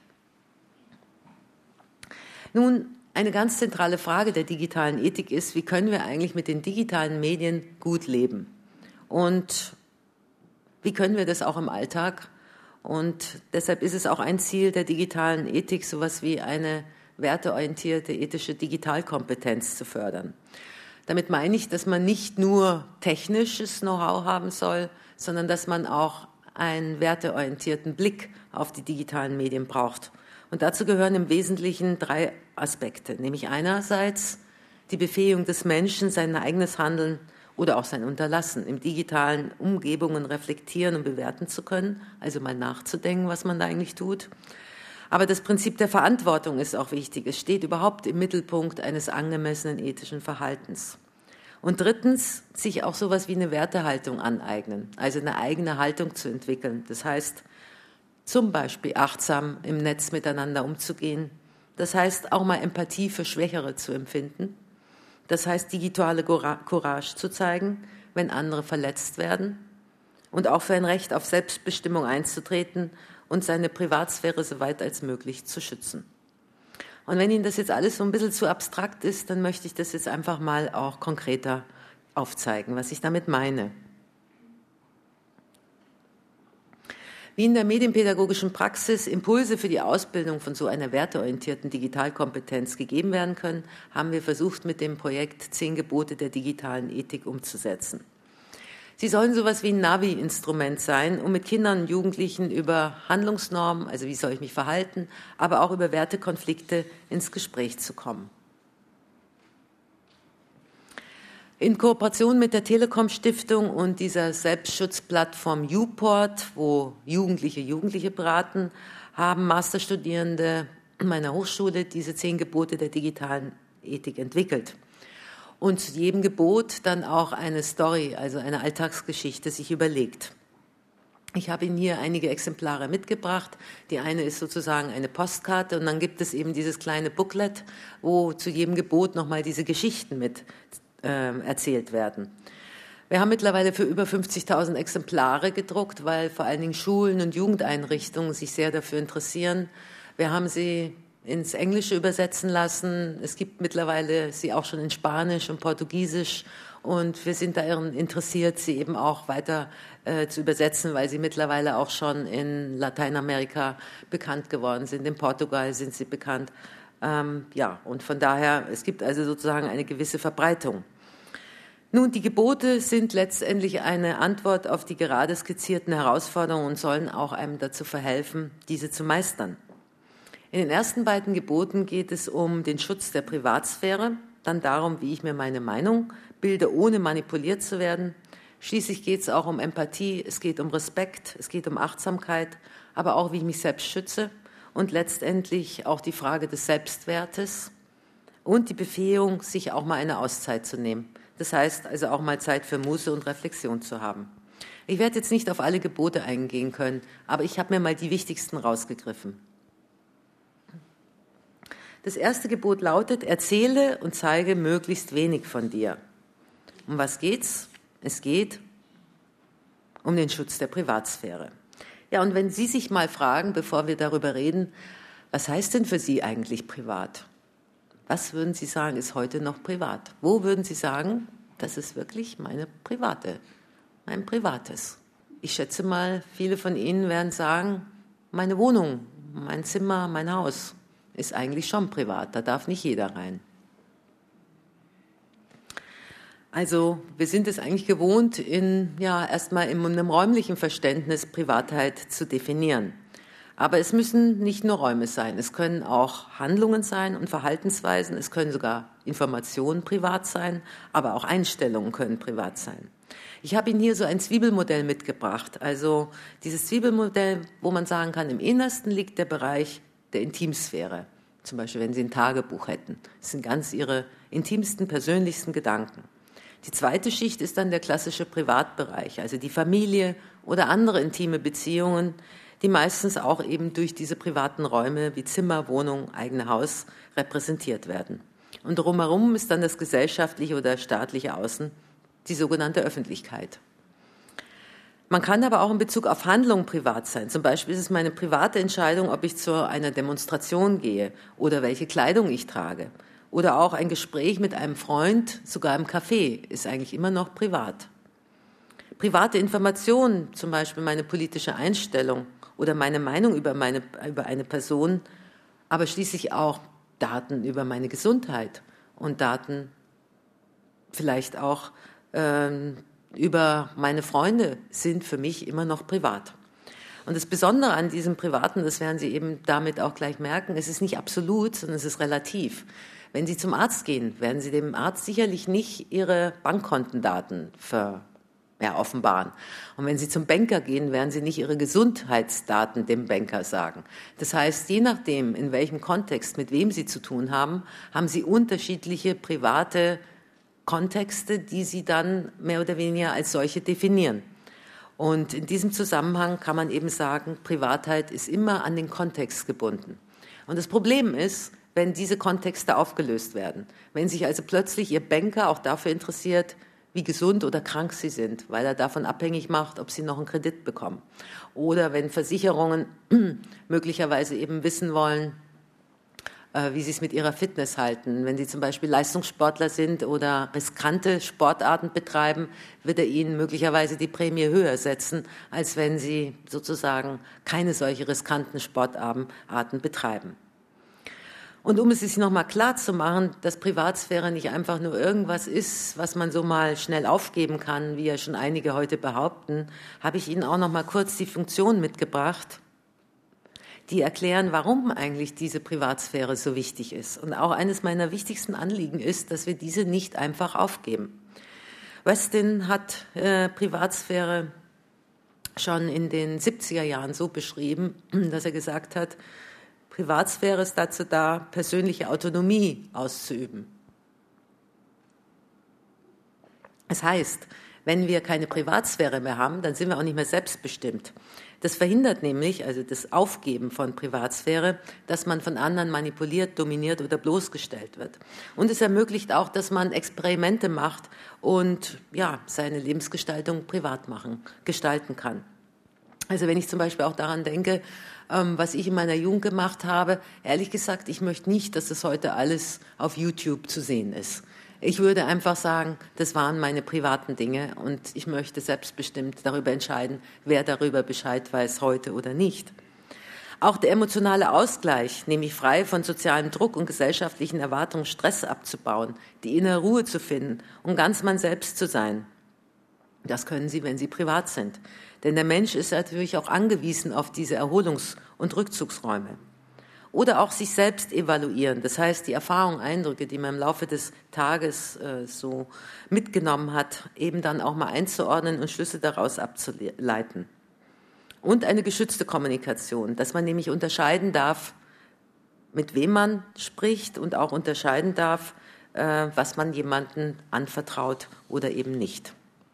Nun, eine ganz zentrale Frage der digitalen Ethik ist, wie können wir eigentlich mit den digitalen Medien gut leben? Und wie können wir das auch im Alltag? Und deshalb ist es auch ein Ziel der digitalen Ethik, sowas wie eine werteorientierte ethische Digitalkompetenz zu fördern. Damit meine ich, dass man nicht nur technisches Know-how haben soll, sondern dass man auch einen werteorientierten Blick auf die digitalen Medien braucht. Und dazu gehören im Wesentlichen drei Aspekte, nämlich einerseits die Befähigung des Menschen, sein eigenes Handeln oder auch sein Unterlassen in digitalen Umgebungen reflektieren und bewerten zu können, also mal nachzudenken, was man da eigentlich tut. Aber das Prinzip der Verantwortung ist auch wichtig. Es steht überhaupt im Mittelpunkt eines angemessenen ethischen Verhaltens. Und drittens, sich auch sowas wie eine Wertehaltung aneignen, also eine eigene Haltung zu entwickeln. Das heißt, zum Beispiel achtsam im Netz miteinander umzugehen. Das heißt, auch mal Empathie für Schwächere zu empfinden. Das heißt, digitale Courage zu zeigen, wenn andere verletzt werden. Und auch für ein Recht auf Selbstbestimmung einzutreten und seine Privatsphäre so weit als möglich zu schützen. Und wenn Ihnen das jetzt alles so ein bisschen zu abstrakt ist, dann möchte ich das jetzt einfach mal auch konkreter aufzeigen, was ich damit meine. Wie in der medienpädagogischen Praxis Impulse für die Ausbildung von so einer werteorientierten Digitalkompetenz gegeben werden können, haben wir versucht, mit dem Projekt Zehn Gebote der digitalen Ethik umzusetzen. Sie sollen sowas wie ein Navi-Instrument sein, um mit Kindern und Jugendlichen über Handlungsnormen, also wie soll ich mich verhalten, aber auch über Wertekonflikte ins Gespräch zu kommen. In Kooperation mit der Telekom-Stiftung und dieser Selbstschutzplattform YouPort, wo Jugendliche Jugendliche beraten, haben Masterstudierende meiner Hochschule diese zehn Gebote der digitalen Ethik entwickelt. Und zu jedem Gebot dann auch eine Story, also eine Alltagsgeschichte, sich überlegt. Ich habe Ihnen hier einige Exemplare mitgebracht. Die eine ist sozusagen eine Postkarte und dann gibt es eben dieses kleine Booklet, wo zu jedem Gebot nochmal diese Geschichten mit äh, erzählt werden. Wir haben mittlerweile für über fünfzigtausend Exemplare gedruckt, weil vor allen Dingen Schulen und Jugendeinrichtungen sich sehr dafür interessieren. Wir haben sie ins Englische übersetzen lassen. Es gibt mittlerweile sie auch schon in Spanisch und Portugiesisch und wir sind daran interessiert, sie eben auch weiter äh, zu übersetzen, weil sie mittlerweile auch schon in Lateinamerika bekannt geworden sind. In Portugal sind sie bekannt. Ähm, ja, und von daher, es gibt also sozusagen eine gewisse Verbreitung. Nun, die Gebote sind letztendlich eine Antwort auf die gerade skizzierten Herausforderungen und sollen auch einem dazu verhelfen, diese zu meistern. In den ersten beiden Geboten geht es um den Schutz der Privatsphäre, dann darum, wie ich mir meine Meinung bilde, ohne manipuliert zu werden. Schließlich geht es auch um Empathie, es geht um Respekt, es geht um Achtsamkeit, aber auch, wie ich mich selbst schütze und letztendlich auch die Frage des Selbstwertes und die Befähigung, sich auch mal eine Auszeit zu nehmen. Das heißt also auch mal Zeit für Muße und Reflexion zu haben. Ich werde jetzt nicht auf alle Gebote eingehen können, aber ich habe mir mal die wichtigsten rausgegriffen. Das erste Gebot lautet, erzähle und zeige möglichst wenig von dir. Um was geht's? Es geht um den Schutz der Privatsphäre. Ja, und wenn Sie sich mal fragen, bevor wir darüber reden, was heißt denn für Sie eigentlich privat? Was würden Sie sagen, ist heute noch privat? Wo würden Sie sagen, das ist wirklich meine private, mein Privates? Ich schätze mal, viele von Ihnen werden sagen, meine Wohnung, mein Zimmer, mein Haus ist eigentlich schon privat, da darf nicht jeder rein. Also wir sind es eigentlich gewohnt, in, ja, erstmal in einem räumlichen Verständnis Privatheit zu definieren. Aber es müssen nicht nur Räume sein, es können auch Handlungen sein und Verhaltensweisen, es können sogar Informationen privat sein, aber auch Einstellungen können privat sein. Ich habe Ihnen hier so ein Zwiebelmodell mitgebracht, also dieses Zwiebelmodell, wo man sagen kann, im Innersten liegt der Bereich der Intimsphäre. Zum Beispiel, wenn Sie ein Tagebuch hätten. Das sind ganz Ihre intimsten, persönlichsten Gedanken. Die zweite Schicht ist dann der klassische Privatbereich, also die Familie oder andere intime Beziehungen, die meistens auch eben durch diese privaten Räume wie Zimmer, Wohnung, eigene Haus repräsentiert werden. Und drumherum ist dann das gesellschaftliche oder staatliche Außen, die sogenannte Öffentlichkeit. Man kann aber auch in Bezug auf Handlungen privat sein. Zum Beispiel ist es meine private Entscheidung, ob ich zu einer Demonstration gehe oder welche Kleidung ich trage. Oder auch ein Gespräch mit einem Freund, sogar im Café, ist eigentlich immer noch privat. Private Informationen, zum Beispiel meine politische Einstellung oder meine Meinung über, meine, über eine Person, aber schließlich auch Daten über meine Gesundheit und Daten vielleicht auch ähm, über meine Freunde sind für mich immer noch privat. Und das Besondere an diesem Privaten, das werden Sie eben damit auch gleich merken, es ist nicht absolut, sondern es ist relativ. Wenn Sie zum Arzt gehen, werden Sie dem Arzt sicherlich nicht Ihre Bankkontendaten ver Ja, offenbaren. Und wenn Sie zum Banker gehen, werden Sie nicht Ihre Gesundheitsdaten dem Banker sagen. Das heißt, je nachdem, in welchem Kontext, mit wem Sie zu tun haben, haben Sie unterschiedliche private Kontexte, die Sie dann mehr oder weniger als solche definieren. Und in diesem Zusammenhang kann man eben sagen, Privatheit ist immer an den Kontext gebunden. Und das Problem ist, wenn diese Kontexte aufgelöst werden, wenn sich also plötzlich Ihr Banker auch dafür interessiert, wie gesund oder krank sie sind, weil er davon abhängig macht, ob sie noch einen Kredit bekommen. Oder wenn Versicherungen möglicherweise eben wissen wollen, wie sie es mit ihrer Fitness halten. Wenn sie zum Beispiel Leistungssportler sind oder riskante Sportarten betreiben, wird er ihnen möglicherweise die Prämie höher setzen, als wenn sie sozusagen keine solche riskanten Sportarten betreiben. Und um es sich nochmal klar zu machen, dass Privatsphäre nicht einfach nur irgendwas ist, was man so mal schnell aufgeben kann, wie ja schon einige heute behaupten, habe ich Ihnen auch nochmal kurz die Funktion mitgebracht, die erklären, warum eigentlich diese Privatsphäre so wichtig ist. Und auch eines meiner wichtigsten Anliegen ist, dass wir diese nicht einfach aufgeben. Westin hat äh, Privatsphäre schon in den siebziger Jahren so beschrieben, dass er gesagt hat, Privatsphäre ist dazu da, persönliche Autonomie auszuüben. Das heißt, wenn wir keine Privatsphäre mehr haben, dann sind wir auch nicht mehr selbstbestimmt. Das verhindert nämlich, also das Aufgeben von Privatsphäre, dass man von anderen manipuliert, dominiert oder bloßgestellt wird. Und es ermöglicht auch, dass man Experimente macht und ja, seine Lebensgestaltung privat machen, gestalten kann. Also wenn ich zum Beispiel auch daran denke, was ich in meiner Jugend gemacht habe, ehrlich gesagt, ich möchte nicht, dass das heute alles auf YouTube zu sehen ist. Ich würde einfach sagen, das waren meine privaten Dinge und ich möchte selbstbestimmt darüber entscheiden, wer darüber Bescheid weiß, heute oder nicht. Auch der emotionale Ausgleich, nämlich frei von sozialem Druck und gesellschaftlichen Erwartungen Stress abzubauen, die innere Ruhe zu finden und ganz man selbst zu sein. Das können Sie, wenn Sie privat sind. Denn der Mensch ist natürlich auch angewiesen auf diese Erholungs- und Rückzugsräume. Oder auch sich selbst evaluieren. Das heißt, die Erfahrungen, Eindrücke, die man im Laufe des Tages äh, so mitgenommen hat, eben dann auch mal einzuordnen und Schlüsse daraus abzuleiten. Und eine geschützte Kommunikation, dass man nämlich unterscheiden darf, mit wem man spricht und auch unterscheiden darf, äh, was man jemandem anvertraut oder eben nicht.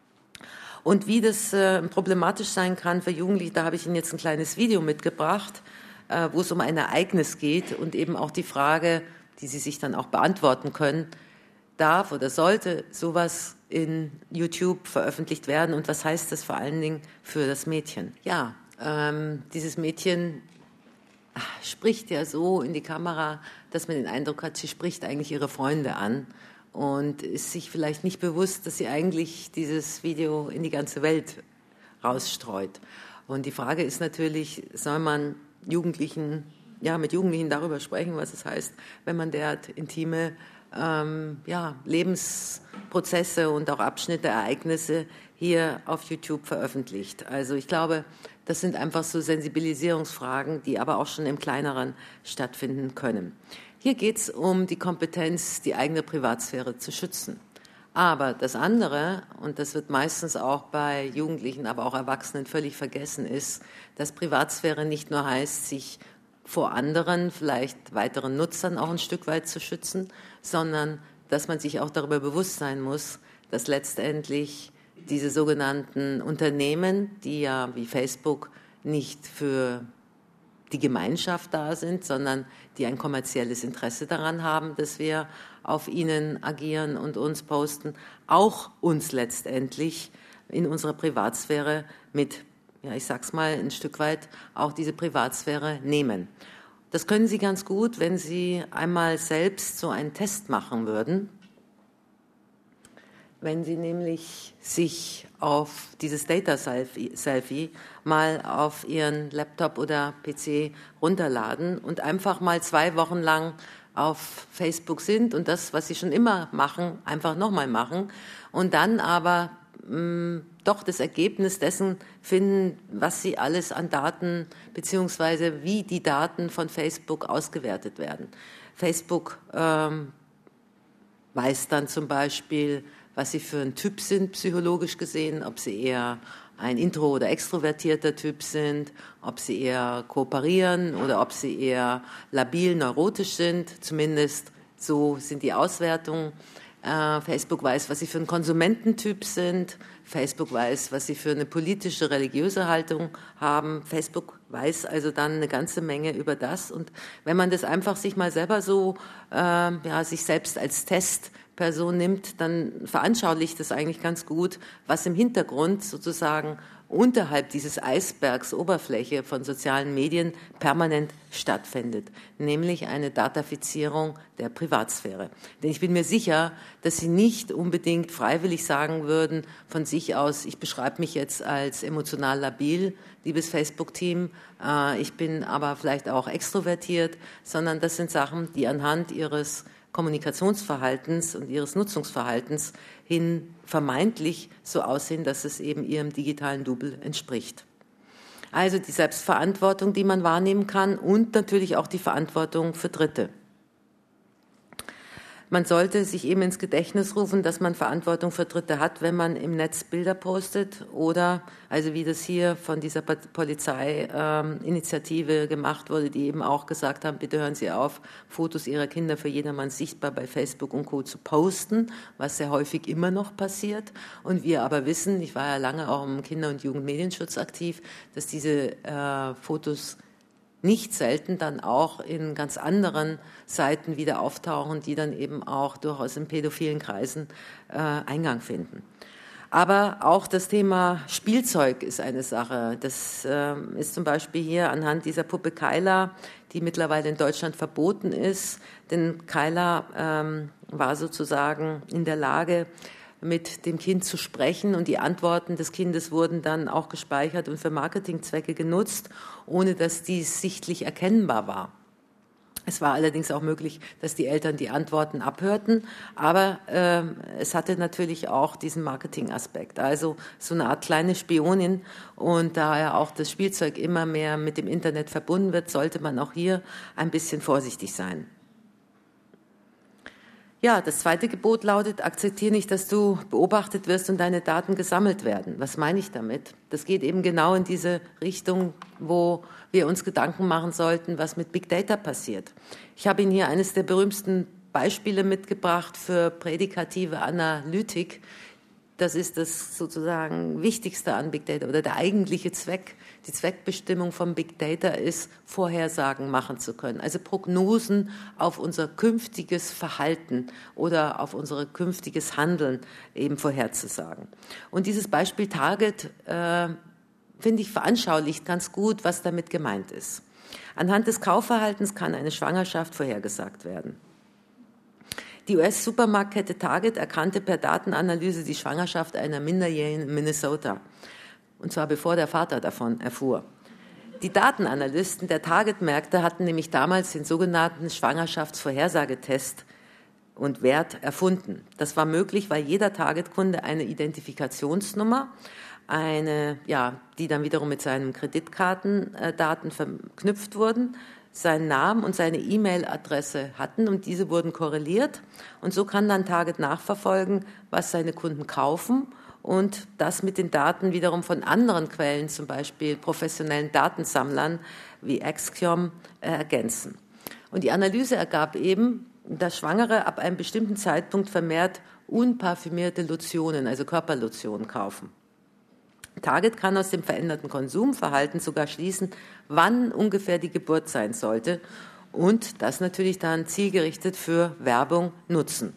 Und wie das äh, problematisch sein kann für Jugendliche, da habe ich Ihnen jetzt ein kleines Video mitgebracht, äh, wo es um ein Ereignis geht und eben auch die Frage, die Sie sich dann auch beantworten können, darf oder sollte sowas in YouTube veröffentlicht werden und was heißt das vor allen Dingen für das Mädchen? Ja, ähm, dieses Mädchen ach, spricht ja so in die Kamera, dass man den Eindruck hat, sie spricht eigentlich ihre Freunde an. Und ist sich vielleicht nicht bewusst, dass sie eigentlich dieses Video in die ganze Welt rausstreut. Und die Frage ist natürlich, soll man Jugendlichen, ja, mit Jugendlichen darüber sprechen, was es heißt, wenn man derart intime ähm, ja, Lebensprozesse und auch Abschnitte, Ereignisse hier auf YouTube veröffentlicht. Also ich glaube, das sind einfach so Sensibilisierungsfragen, die aber auch schon im Kleineren stattfinden können. Hier geht es um die Kompetenz, die eigene Privatsphäre zu schützen. Aber das andere, und das wird meistens auch bei Jugendlichen, aber auch Erwachsenen völlig vergessen, ist, dass Privatsphäre nicht nur heißt, sich vor anderen, vielleicht weiteren Nutzern auch ein Stück weit zu schützen, sondern dass man sich auch darüber bewusst sein muss, dass letztendlich diese sogenannten Unternehmen, die ja wie Facebook nicht für die Gemeinschaft da sind, sondern die ein kommerzielles Interesse daran haben, dass wir auf ihnen agieren und uns posten, auch uns letztendlich in unserer Privatsphäre mit, ja, ich sag's mal, ein Stück weit auch diese Privatsphäre nehmen. Das können Sie ganz gut, wenn Sie einmal selbst so einen Test machen würden. Wenn Sie nämlich sich auf dieses Data-Selfie mal auf Ihren Laptop oder P C runterladen und einfach mal zwei Wochen lang auf Facebook sind und das, was Sie schon immer machen, einfach nochmal machen und dann aber mh, doch das Ergebnis dessen finden, was Sie alles an Daten beziehungsweise wie die Daten von Facebook ausgewertet werden. Facebook ähm, weiß dann zum Beispiel, was Sie für ein Typ sind, psychologisch gesehen, ob Sie eher ein intro- oder extrovertierter Typ sind, ob Sie eher kooperieren oder ob Sie eher labil, neurotisch sind. Zumindest so sind die Auswertungen. Äh, Facebook weiß, was Sie für ein Konsumententyp sind. Facebook weiß, was Sie für eine politische, religiöse Haltung haben. Facebook weiß also dann eine ganze Menge über das. Und wenn man das einfach sich mal selber so, äh, ja, sich selbst als Testperson nimmt, dann veranschaulicht das eigentlich ganz gut, was im Hintergrund sozusagen unterhalb dieses Eisbergs Oberfläche von sozialen Medien permanent stattfindet, nämlich eine Datafizierung der Privatsphäre. Denn ich bin mir sicher, dass Sie nicht unbedingt freiwillig sagen würden von sich aus, ich beschreibe mich jetzt als emotional labil, liebes Facebook-Team, äh, ich bin aber vielleicht auch extrovertiert, sondern das sind Sachen, die anhand Ihres Kommunikationsverhaltens und ihres Nutzungsverhaltens hin vermeintlich so aussehen, dass es eben ihrem digitalen Double entspricht. Also die Selbstverantwortung, die man wahrnehmen kann und natürlich auch die Verantwortung für Dritte. Man sollte sich eben ins Gedächtnis rufen, dass man Verantwortung für Dritte hat, wenn man im Netz Bilder postet oder, also wie das hier von dieser Polizeiinitiative ähm, gemacht wurde, die eben auch gesagt haben, bitte hören Sie auf, Fotos Ihrer Kinder für jedermann sichtbar bei Facebook und Co. zu posten, was sehr häufig immer noch passiert. Und wir aber wissen, ich war ja lange auch im Kinder- und Jugendmedienschutz aktiv, dass diese äh, Fotos nicht selten dann auch in ganz anderen Seiten wieder auftauchen, die dann eben auch durchaus in pädophilen Kreisen äh, Eingang finden. Aber auch das Thema Spielzeug ist eine Sache. Das äh, ist zum Beispiel hier anhand dieser Puppe Kyla, die mittlerweile in Deutschland verboten ist. Denn Kyla ähm, war sozusagen in der Lage, mit dem Kind zu sprechen und die Antworten des Kindes wurden dann auch gespeichert und für Marketingzwecke genutzt, ohne dass dies sichtlich erkennbar war. Es war allerdings auch möglich, dass die Eltern die Antworten abhörten, aber äh, es hatte natürlich auch diesen Marketingaspekt, also so eine Art kleine Spionin und da ja auch das Spielzeug immer mehr mit dem Internet verbunden wird, sollte man auch hier ein bisschen vorsichtig sein. Ja, das zweite Gebot lautet, akzeptiere nicht, dass du beobachtet wirst und deine Daten gesammelt werden. Was meine ich damit? Das geht eben genau in diese Richtung, wo wir uns Gedanken machen sollten, was mit Big Data passiert. Ich habe Ihnen hier eines der berühmtesten Beispiele mitgebracht für prädikative Analytik. Das ist das sozusagen Wichtigste an Big Data oder der eigentliche Zweck. Die Zweckbestimmung von Big Data ist, Vorhersagen machen zu können, also Prognosen auf unser künftiges Verhalten oder auf unser künftiges Handeln eben vorherzusagen. Und dieses Beispiel Target, äh, finde ich, veranschaulicht ganz gut, was damit gemeint ist. Anhand des Kaufverhaltens kann eine Schwangerschaft vorhergesagt werden. Die U S-Supermarktkette Target erkannte per Datenanalyse die Schwangerschaft einer Minderjährigen in Minnesota. Und zwar bevor der Vater davon erfuhr. Die Datenanalysten der Target-Märkte hatten nämlich damals den sogenannten Schwangerschaftsvorhersagetest und Wert erfunden. Das war möglich, weil jeder Target-Kunde eine Identifikationsnummer, eine, ja, die dann wiederum mit seinen Kreditkartendaten verknüpft wurden, seinen Namen und seine E-Mail-Adresse hatten und diese wurden korreliert. Und so kann dann Target nachverfolgen, was seine Kunden kaufen und das mit den Daten wiederum von anderen Quellen, zum Beispiel professionellen Datensammlern wie Axiom, ergänzen. Und die Analyse ergab eben, dass Schwangere ab einem bestimmten Zeitpunkt vermehrt unparfümierte Lotionen, also Körperlotionen, kaufen. Target kann aus dem veränderten Konsumverhalten sogar schließen, wann ungefähr die Geburt sein sollte und das natürlich dann zielgerichtet für Werbung nutzen.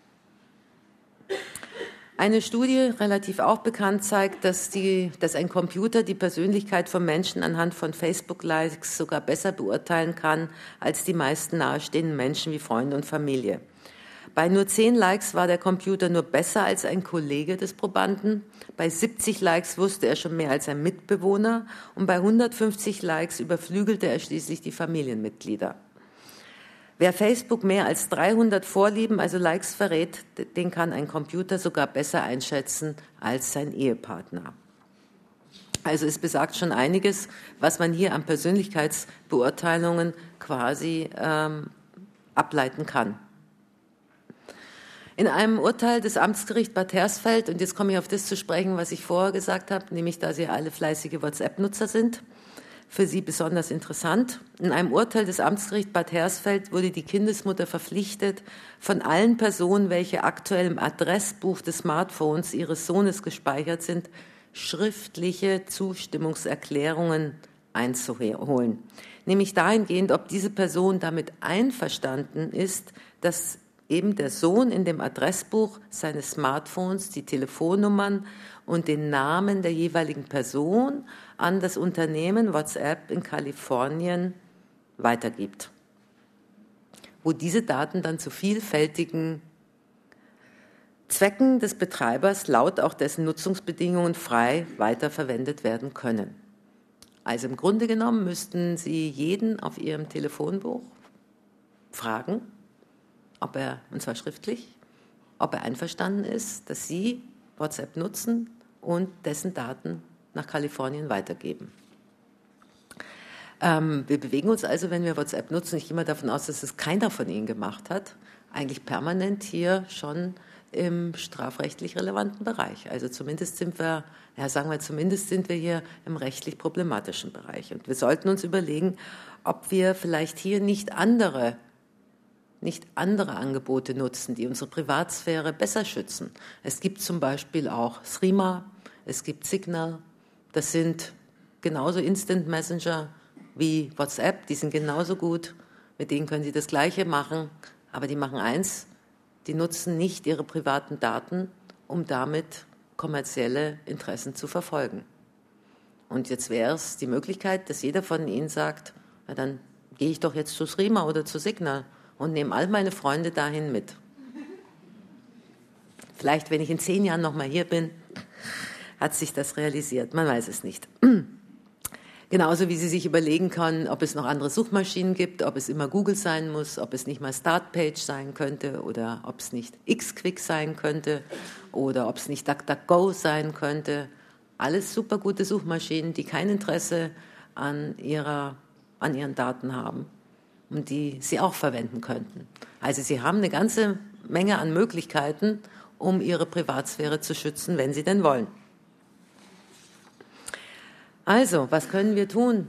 Eine Studie, relativ auch bekannt, zeigt, dass, die, dass ein Computer die Persönlichkeit von Menschen anhand von Facebook-Likes sogar besser beurteilen kann als die meisten nahestehenden Menschen wie Freunde und Familie. Bei nur zehn Likes war der Computer nur besser als ein Kollege des Probanden. Bei siebzig Likes wusste er schon mehr als ein Mitbewohner. Und bei hundertfünfzig Likes überflügelte er schließlich die Familienmitglieder. Wer Facebook mehr als dreihundert Vorlieben, also Likes, verrät, den kann ein Computer sogar besser einschätzen als sein Ehepartner. Also es besagt schon einiges, was man hier an Persönlichkeitsbeurteilungen quasi ähm, ableiten kann. In einem Urteil des Amtsgerichts Bad Hersfeld, und jetzt komme ich auf das zu sprechen, was ich vorher gesagt habe, nämlich, da Sie alle fleißige WhatsApp-Nutzer sind, für Sie besonders interessant. In einem Urteil des Amtsgerichts Bad Hersfeld wurde die Kindesmutter verpflichtet, von allen Personen, welche aktuell im Adressbuch des Smartphones ihres Sohnes gespeichert sind, schriftliche Zustimmungserklärungen einzuholen. Nämlich dahingehend, ob diese Person damit einverstanden ist, dass eben der Sohn in dem Adressbuch seines Smartphones die Telefonnummern und den Namen der jeweiligen Person an das Unternehmen WhatsApp in Kalifornien weitergibt, wo diese Daten dann zu vielfältigen Zwecken des Betreibers laut auch dessen Nutzungsbedingungen frei weiterverwendet werden können. Also im Grunde genommen müssten Sie jeden auf Ihrem Telefonbuch fragen, ob er, und zwar schriftlich, ob er einverstanden ist, dass Sie WhatsApp nutzen und dessen Daten nach Kalifornien weitergeben. Ähm, wir bewegen uns also, wenn wir WhatsApp nutzen, ich gehe mal davon aus, dass es keiner von Ihnen gemacht hat, eigentlich permanent hier schon im strafrechtlich relevanten Bereich. Also zumindest sind wir, ja sagen wir, zumindest sind wir hier im rechtlich problematischen Bereich. Und wir sollten uns überlegen, ob wir vielleicht hier nicht andere nicht andere Angebote nutzen, die unsere Privatsphäre besser schützen. Es gibt zum Beispiel auch Threema, es gibt Signal, das sind genauso Instant Messenger wie WhatsApp, die sind genauso gut, mit denen können Sie das Gleiche machen, aber die machen eins, die nutzen nicht Ihre privaten Daten, um damit kommerzielle Interessen zu verfolgen. Und jetzt wäre es die Möglichkeit, dass jeder von Ihnen sagt, na dann gehe ich doch jetzt zu Threema oder zu Signal und nehme all meine Freunde dahin mit. Vielleicht, wenn ich in zehn Jahren noch mal hier bin, hat sich das realisiert. Man weiß es nicht. Genauso wie Sie sich überlegen können, ob es noch andere Suchmaschinen gibt, ob es immer Google sein muss, ob es nicht mal Startpage sein könnte oder ob es nicht Xquick sein könnte oder ob es nicht DuckDuckGo sein könnte. Alles super gute Suchmaschinen, die kein Interesse an, ihrer, an ihren Daten haben und die Sie auch verwenden könnten. Also Sie haben eine ganze Menge an Möglichkeiten, um Ihre Privatsphäre zu schützen, wenn Sie denn wollen. Also, was können wir tun?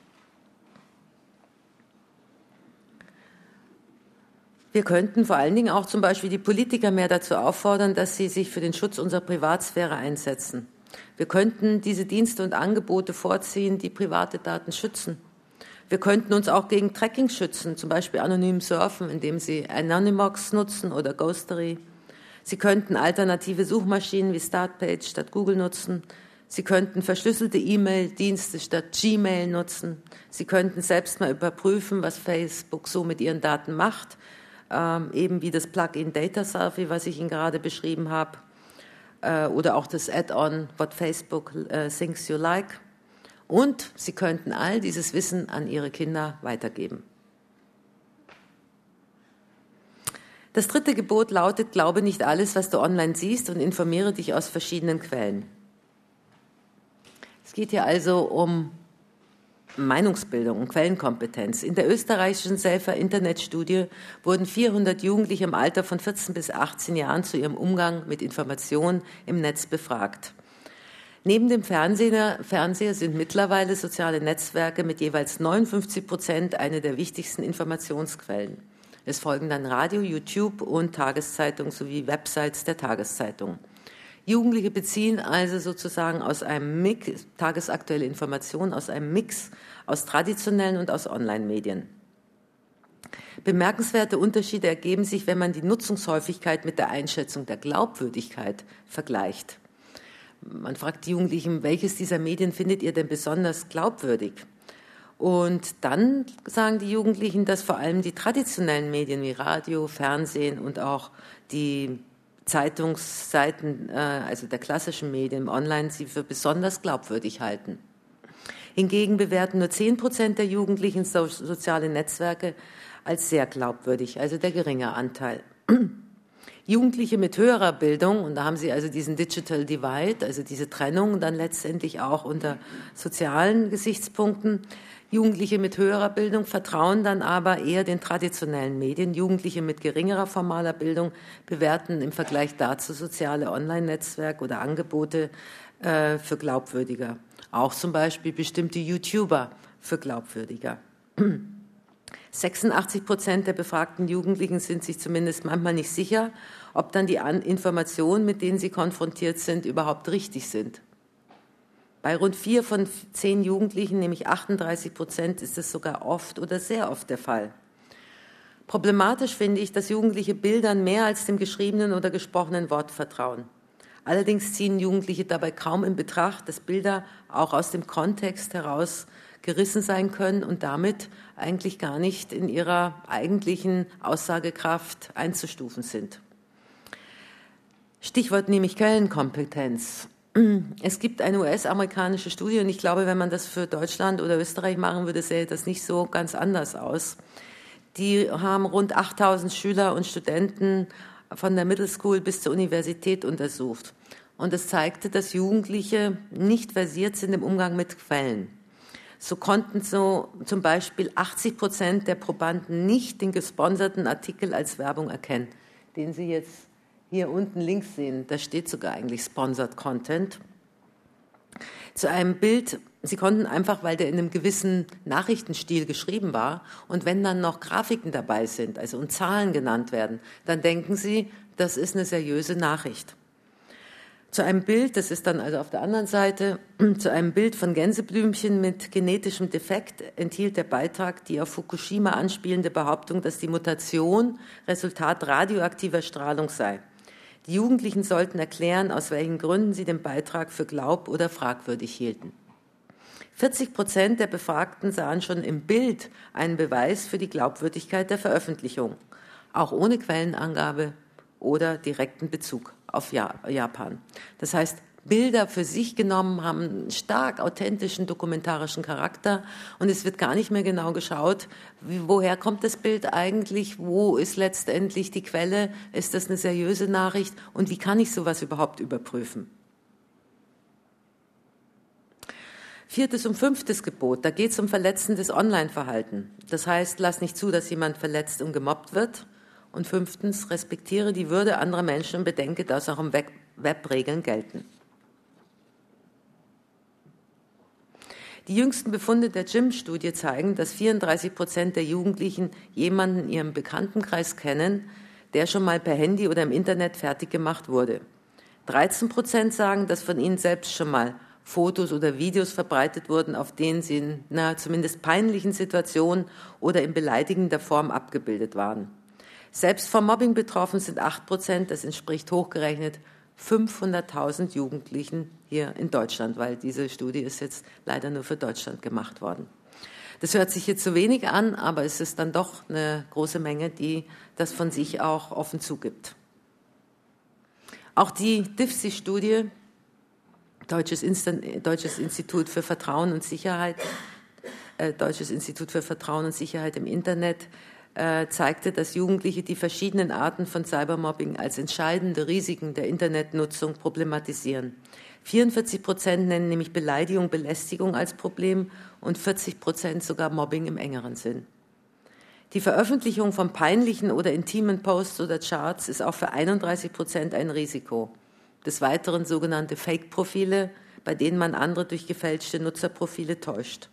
Wir könnten vor allen Dingen auch zum Beispiel die Politiker mehr dazu auffordern, dass sie sich für den Schutz unserer Privatsphäre einsetzen. Wir könnten diese Dienste und Angebote vorziehen, die private Daten schützen. Wir könnten uns auch gegen Tracking schützen, zum Beispiel anonym surfen, indem Sie Anonymox nutzen oder Ghostery. Sie könnten alternative Suchmaschinen wie Startpage statt Google nutzen. Sie könnten verschlüsselte E-Mail-Dienste statt Gmail nutzen. Sie könnten selbst mal überprüfen, was Facebook so mit Ihren Daten macht, ähm, eben wie das Plugin Data Selfie, was ich Ihnen gerade beschrieben habe, äh, oder auch das Add-on What Facebook äh, Thinks You Like. Und Sie könnten all dieses Wissen an Ihre Kinder weitergeben. Das dritte Gebot lautet, glaube nicht alles, was du online siehst, und informiere dich aus verschiedenen Quellen. Es geht hier also um Meinungsbildung und Quellenkompetenz. In der österreichischen Selfer-Internet-Studie wurden vierhundert Jugendliche im Alter von vierzehn bis achtzehn Jahren zu ihrem Umgang mit Informationen im Netz befragt. Neben dem Fernseher, Fernseher sind mittlerweile soziale Netzwerke mit jeweils neunundfünfzig Prozent eine der wichtigsten Informationsquellen. Es folgen dann Radio, YouTube und Tageszeitung sowie Websites der Tageszeitung. Jugendliche beziehen also sozusagen aus einem Mix, tagesaktuelle Informationen aus einem Mix aus traditionellen und aus Online-Medien. Bemerkenswerte Unterschiede ergeben sich, wenn man die Nutzungshäufigkeit mit der Einschätzung der Glaubwürdigkeit vergleicht. Man fragt die Jugendlichen, welches dieser Medien findet ihr denn besonders glaubwürdig? Und dann sagen die Jugendlichen, dass vor allem die traditionellen Medien wie Radio, Fernsehen und auch die Zeitungsseiten, also der klassischen Medien online, sie für besonders glaubwürdig halten. Hingegen bewerten nur zehn Prozent der Jugendlichen so, soziale Netzwerke als sehr glaubwürdig, also der geringe Anteil. Jugendliche mit höherer Bildung, und da haben Sie also diesen Digital Divide, also diese Trennung dann letztendlich auch unter sozialen Gesichtspunkten. Jugendliche mit höherer Bildung vertrauen dann aber eher den traditionellen Medien. Jugendliche mit geringerer formaler Bildung bewerten im Vergleich dazu soziale Online-Netzwerke oder Angebote äh, für glaubwürdiger. Auch zum Beispiel bestimmte YouTuber für glaubwürdiger. sechsundachtzig Prozent der befragten Jugendlichen sind sich zumindest manchmal nicht sicher, ob dann die Informationen, mit denen sie konfrontiert sind, überhaupt richtig sind. Bei rund vier von zehn Jugendlichen, nämlich achtunddreißig Prozent, ist es sogar oft oder sehr oft der Fall. Problematisch finde ich, dass Jugendliche Bildern mehr als dem geschriebenen oder gesprochenen Wort vertrauen. Allerdings ziehen Jugendliche dabei kaum in Betracht, dass Bilder auch aus dem Kontext heraus gerissen sein können und damit eigentlich gar nicht in ihrer eigentlichen Aussagekraft einzustufen sind. Stichwort nämlich Quellenkompetenz. Es gibt eine U S-amerikanische Studie und ich glaube, wenn man das für Deutschland oder Österreich machen würde, sähe das nicht so ganz anders aus. Die haben rund achttausend Schüler und Studenten von der Middle School bis zur Universität untersucht. Und es zeigte, dass Jugendliche nicht versiert sind im Umgang mit Quellen. So konnten so zum Beispiel achtzig Prozent der Probanden nicht den gesponserten Artikel als Werbung erkennen, den Sie jetzt hier unten links sehen. Da steht sogar eigentlich Sponsored Content. Zu einem Bild, Sie konnten einfach, weil der in einem gewissen Nachrichtenstil geschrieben war und wenn dann noch Grafiken dabei sind, also und Zahlen genannt werden, dann denken Sie, das ist eine seriöse Nachricht. Zu einem Bild, das ist dann also auf der anderen Seite, zu einem Bild von Gänseblümchen mit genetischem Defekt enthielt der Beitrag die auf Fukushima anspielende Behauptung, dass die Mutation Resultat radioaktiver Strahlung sei. Die Jugendlichen sollten erklären, aus welchen Gründen sie den Beitrag für glaub- oder fragwürdig hielten. vierzig Prozent der Befragten sahen schon im Bild einen Beweis für die Glaubwürdigkeit der Veröffentlichung, auch ohne Quellenangabe oder direkten Bezug auf Japan. Das heißt, Bilder für sich genommen haben einen stark authentischen dokumentarischen Charakter und es wird gar nicht mehr genau geschaut, wie, woher kommt das Bild eigentlich, wo ist letztendlich die Quelle, ist das eine seriöse Nachricht und wie kann ich sowas überhaupt überprüfen? Viertes und fünftes Gebot, da geht es um verletzendes Online-Verhalten. Das heißt, lass nicht zu, dass jemand verletzt und gemobbt wird. Und fünftens, respektiere die Würde anderer Menschen und bedenke, dass auch im Web Regeln gelten. Die jüngsten Befunde der J I M-Studie zeigen, dass vierunddreißig Prozent der Jugendlichen jemanden in ihrem Bekanntenkreis kennen, der schon mal per Handy oder im Internet fertig gemacht wurde. dreizehn Prozent sagen, dass von ihnen selbst schon mal Fotos oder Videos verbreitet wurden, auf denen sie in einer zumindest peinlichen Situation oder in beleidigender Form abgebildet waren. Selbst vom Mobbing betroffen sind acht Prozent, das entspricht hochgerechnet fünfhunderttausend Jugendlichen hier in Deutschland, weil diese Studie ist jetzt leider nur für Deutschland gemacht worden. Das hört sich jetzt so wenig an, aber es ist dann doch eine große Menge, die das von sich auch offen zugibt. Auch die D I F S I-Studie, Deutsches, Deutsches Institut für Vertrauen und Sicherheit, äh, Deutsches Institut für Vertrauen und Sicherheit im Internet, äh, zeigte, dass Jugendliche die verschiedenen Arten von Cybermobbing als entscheidende Risiken der Internetnutzung problematisieren. vierundvierzig Prozent nennen nämlich Beleidigung, Belästigung als Problem und vierzig Prozent sogar Mobbing im engeren Sinn. Die Veröffentlichung von peinlichen oder intimen Posts oder Charts ist auch für einunddreißig Prozent ein Risiko. Des Weiteren sogenannte Fake-Profile, bei denen man andere durch gefälschte Nutzerprofile täuscht.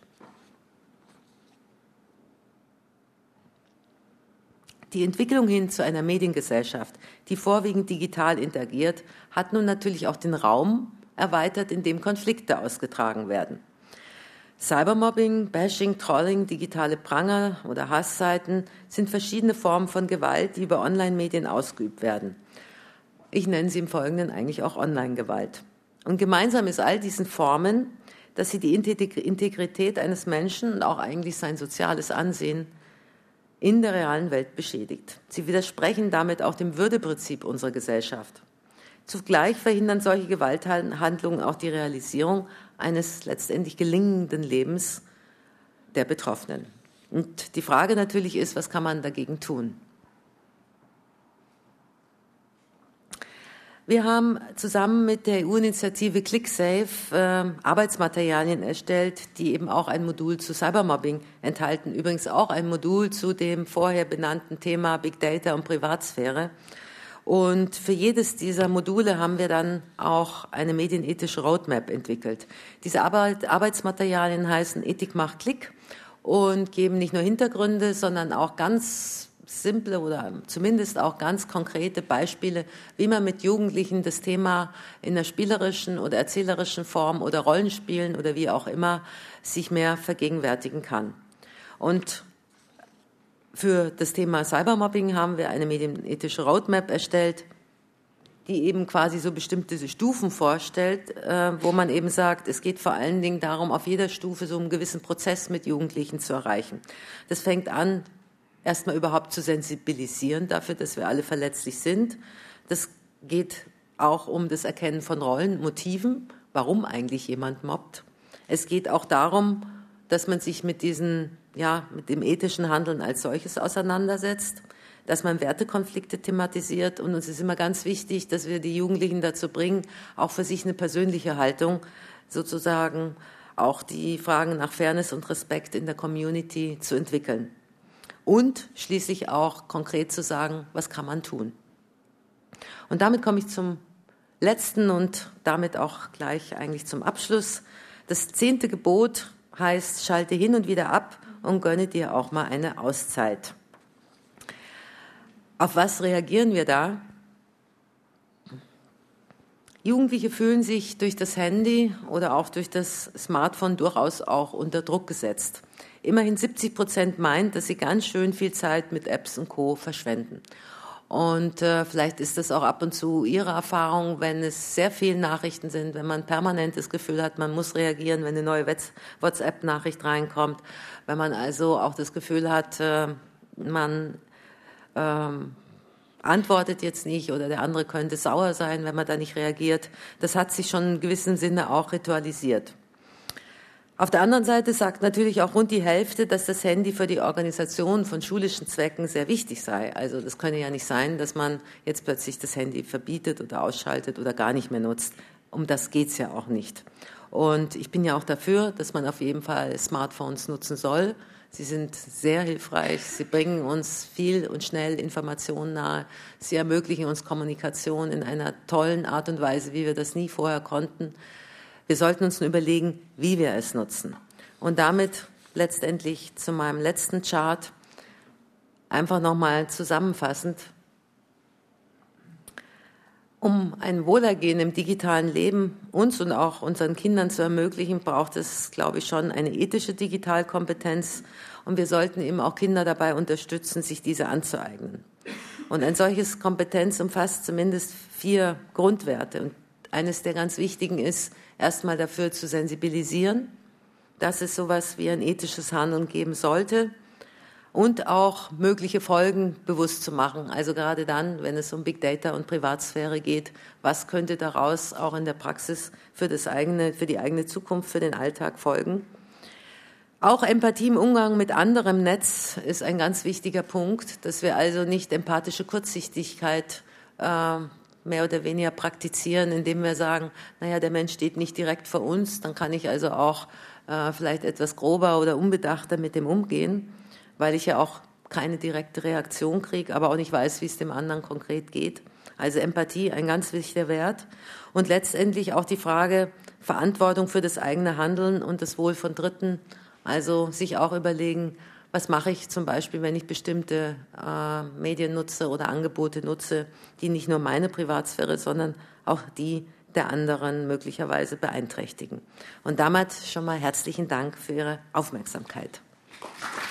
Die Entwicklung hin zu einer Mediengesellschaft, die vorwiegend digital interagiert, hat nun natürlich auch den Raum erweitert, in dem Konflikte ausgetragen werden. Cybermobbing, Bashing, Trolling, digitale Pranger oder Hassseiten sind verschiedene Formen von Gewalt, die über Online-Medien ausgeübt werden. Ich nenne sie im Folgenden eigentlich auch Online-Gewalt. Und gemeinsam ist all diesen Formen, dass sie die Integrität eines Menschen und auch eigentlich sein soziales Ansehen in der realen Welt beschädigt. Sie widersprechen damit auch dem Würdeprinzip unserer Gesellschaft. Zugleich verhindern solche Gewalthandlungen auch die Realisierung eines letztendlich gelingenden Lebens der Betroffenen. Und die Frage natürlich ist, was kann man dagegen tun? Wir haben zusammen mit der E U-Initiative ClickSafe äh, Arbeitsmaterialien erstellt, die eben auch ein Modul zu Cybermobbing enthalten. Übrigens auch ein Modul zu dem vorher benannten Thema Big Data und Privatsphäre. Und für jedes dieser Module haben wir dann auch eine medienethische Roadmap entwickelt. Diese Arbeit, Arbeitsmaterialien heißen Ethik macht Klick und geben nicht nur Hintergründe, sondern auch ganz simple oder zumindest auch ganz konkrete Beispiele, wie man mit Jugendlichen das Thema in der spielerischen oder erzählerischen Form oder Rollenspielen oder wie auch immer sich mehr vergegenwärtigen kann. Und für das Thema Cybermobbing haben wir eine medienethische Roadmap erstellt, die eben quasi so bestimmte Stufen vorstellt, wo man eben sagt, es geht vor allen Dingen darum, auf jeder Stufe so einen gewissen Prozess mit Jugendlichen zu erreichen. Das fängt an, erstmal überhaupt zu sensibilisieren dafür, dass wir alle verletzlich sind. Das geht auch um das Erkennen von Rollen, Motiven, warum eigentlich jemand mobbt. Es geht auch darum, dass man sich mit diesen, ja, mit dem ethischen Handeln als solches auseinandersetzt, dass man Wertekonflikte thematisiert. Und uns ist immer ganz wichtig, dass wir die Jugendlichen dazu bringen, auch für sich eine persönliche Haltung, sozusagen auch die Fragen nach Fairness und Respekt in der Community zu entwickeln. Und schließlich auch konkret zu sagen, was kann man tun. Und damit komme ich zum letzten und damit auch gleich eigentlich zum Abschluss. Das zehnte Gebot heißt, schalte hin und wieder ab und gönne dir auch mal eine Auszeit. Auf was reagieren wir da? Jugendliche fühlen sich durch das Handy oder auch durch das Smartphone durchaus auch unter Druck gesetzt. Immerhin siebzig Prozent meint, dass sie ganz schön viel Zeit mit Apps und Co. verschwenden. Und äh, vielleicht ist das auch ab und zu Ihre Erfahrung, wenn es sehr viele Nachrichten sind, wenn man permanent das Gefühl hat, man muss reagieren, wenn eine neue WhatsApp-Nachricht reinkommt, wenn man also auch das Gefühl hat, äh, man ähm, antwortet jetzt nicht oder der andere könnte sauer sein, wenn man da nicht reagiert. Das hat sich schon in gewissem Sinne auch ritualisiert. Auf der anderen Seite sagt natürlich auch rund die Hälfte, dass das Handy für die Organisation von schulischen Zwecken sehr wichtig sei. Also das könne ja nicht sein, dass man jetzt plötzlich das Handy verbietet oder ausschaltet oder gar nicht mehr nutzt. Um das geht's ja auch nicht. Und ich bin ja auch dafür, dass man auf jeden Fall Smartphones nutzen soll. Sie sind sehr hilfreich, sie bringen uns viel und schnell Informationen nahe, sie ermöglichen uns Kommunikation in einer tollen Art und Weise, wie wir das nie vorher konnten. Wir sollten uns nur überlegen, wie wir es nutzen. Und damit letztendlich zu meinem letzten Chart einfach nochmal zusammenfassend. Um ein Wohlergehen im digitalen Leben uns und auch unseren Kindern zu ermöglichen, braucht es, glaube ich, schon eine ethische Digitalkompetenz. Und wir sollten eben auch Kinder dabei unterstützen, sich diese anzueignen. Und ein solches Kompetenz umfasst zumindest vier Grundwerte. Und eines der ganz wichtigen ist, erstmal dafür zu sensibilisieren, dass es sowas wie ein ethisches Handeln geben sollte und auch mögliche Folgen bewusst zu machen. Also gerade dann, wenn es um Big Data und Privatsphäre geht, was könnte daraus auch in der Praxis für das eigene, für die eigene Zukunft, für den Alltag folgen. Auch Empathie im Umgang mit anderem Netz ist ein ganz wichtiger Punkt, dass wir also nicht empathische Kurzsichtigkeit äh, mehr oder weniger praktizieren, indem wir sagen, naja, der Mensch steht nicht direkt vor uns, dann kann ich also auch äh, vielleicht etwas grober oder unbedachter mit dem umgehen, weil ich ja auch keine direkte Reaktion kriege, aber auch nicht weiß, wie es dem anderen konkret geht. Also Empathie, ein ganz wichtiger Wert. Und letztendlich auch die Frage Verantwortung für das eigene Handeln und das Wohl von Dritten. Also sich auch überlegen, was mache ich zum Beispiel, wenn ich bestimmte äh, Medien nutze oder Angebote nutze, die nicht nur meine Privatsphäre, sondern auch die der anderen möglicherweise beeinträchtigen. Und damit schon mal herzlichen Dank für Ihre Aufmerksamkeit.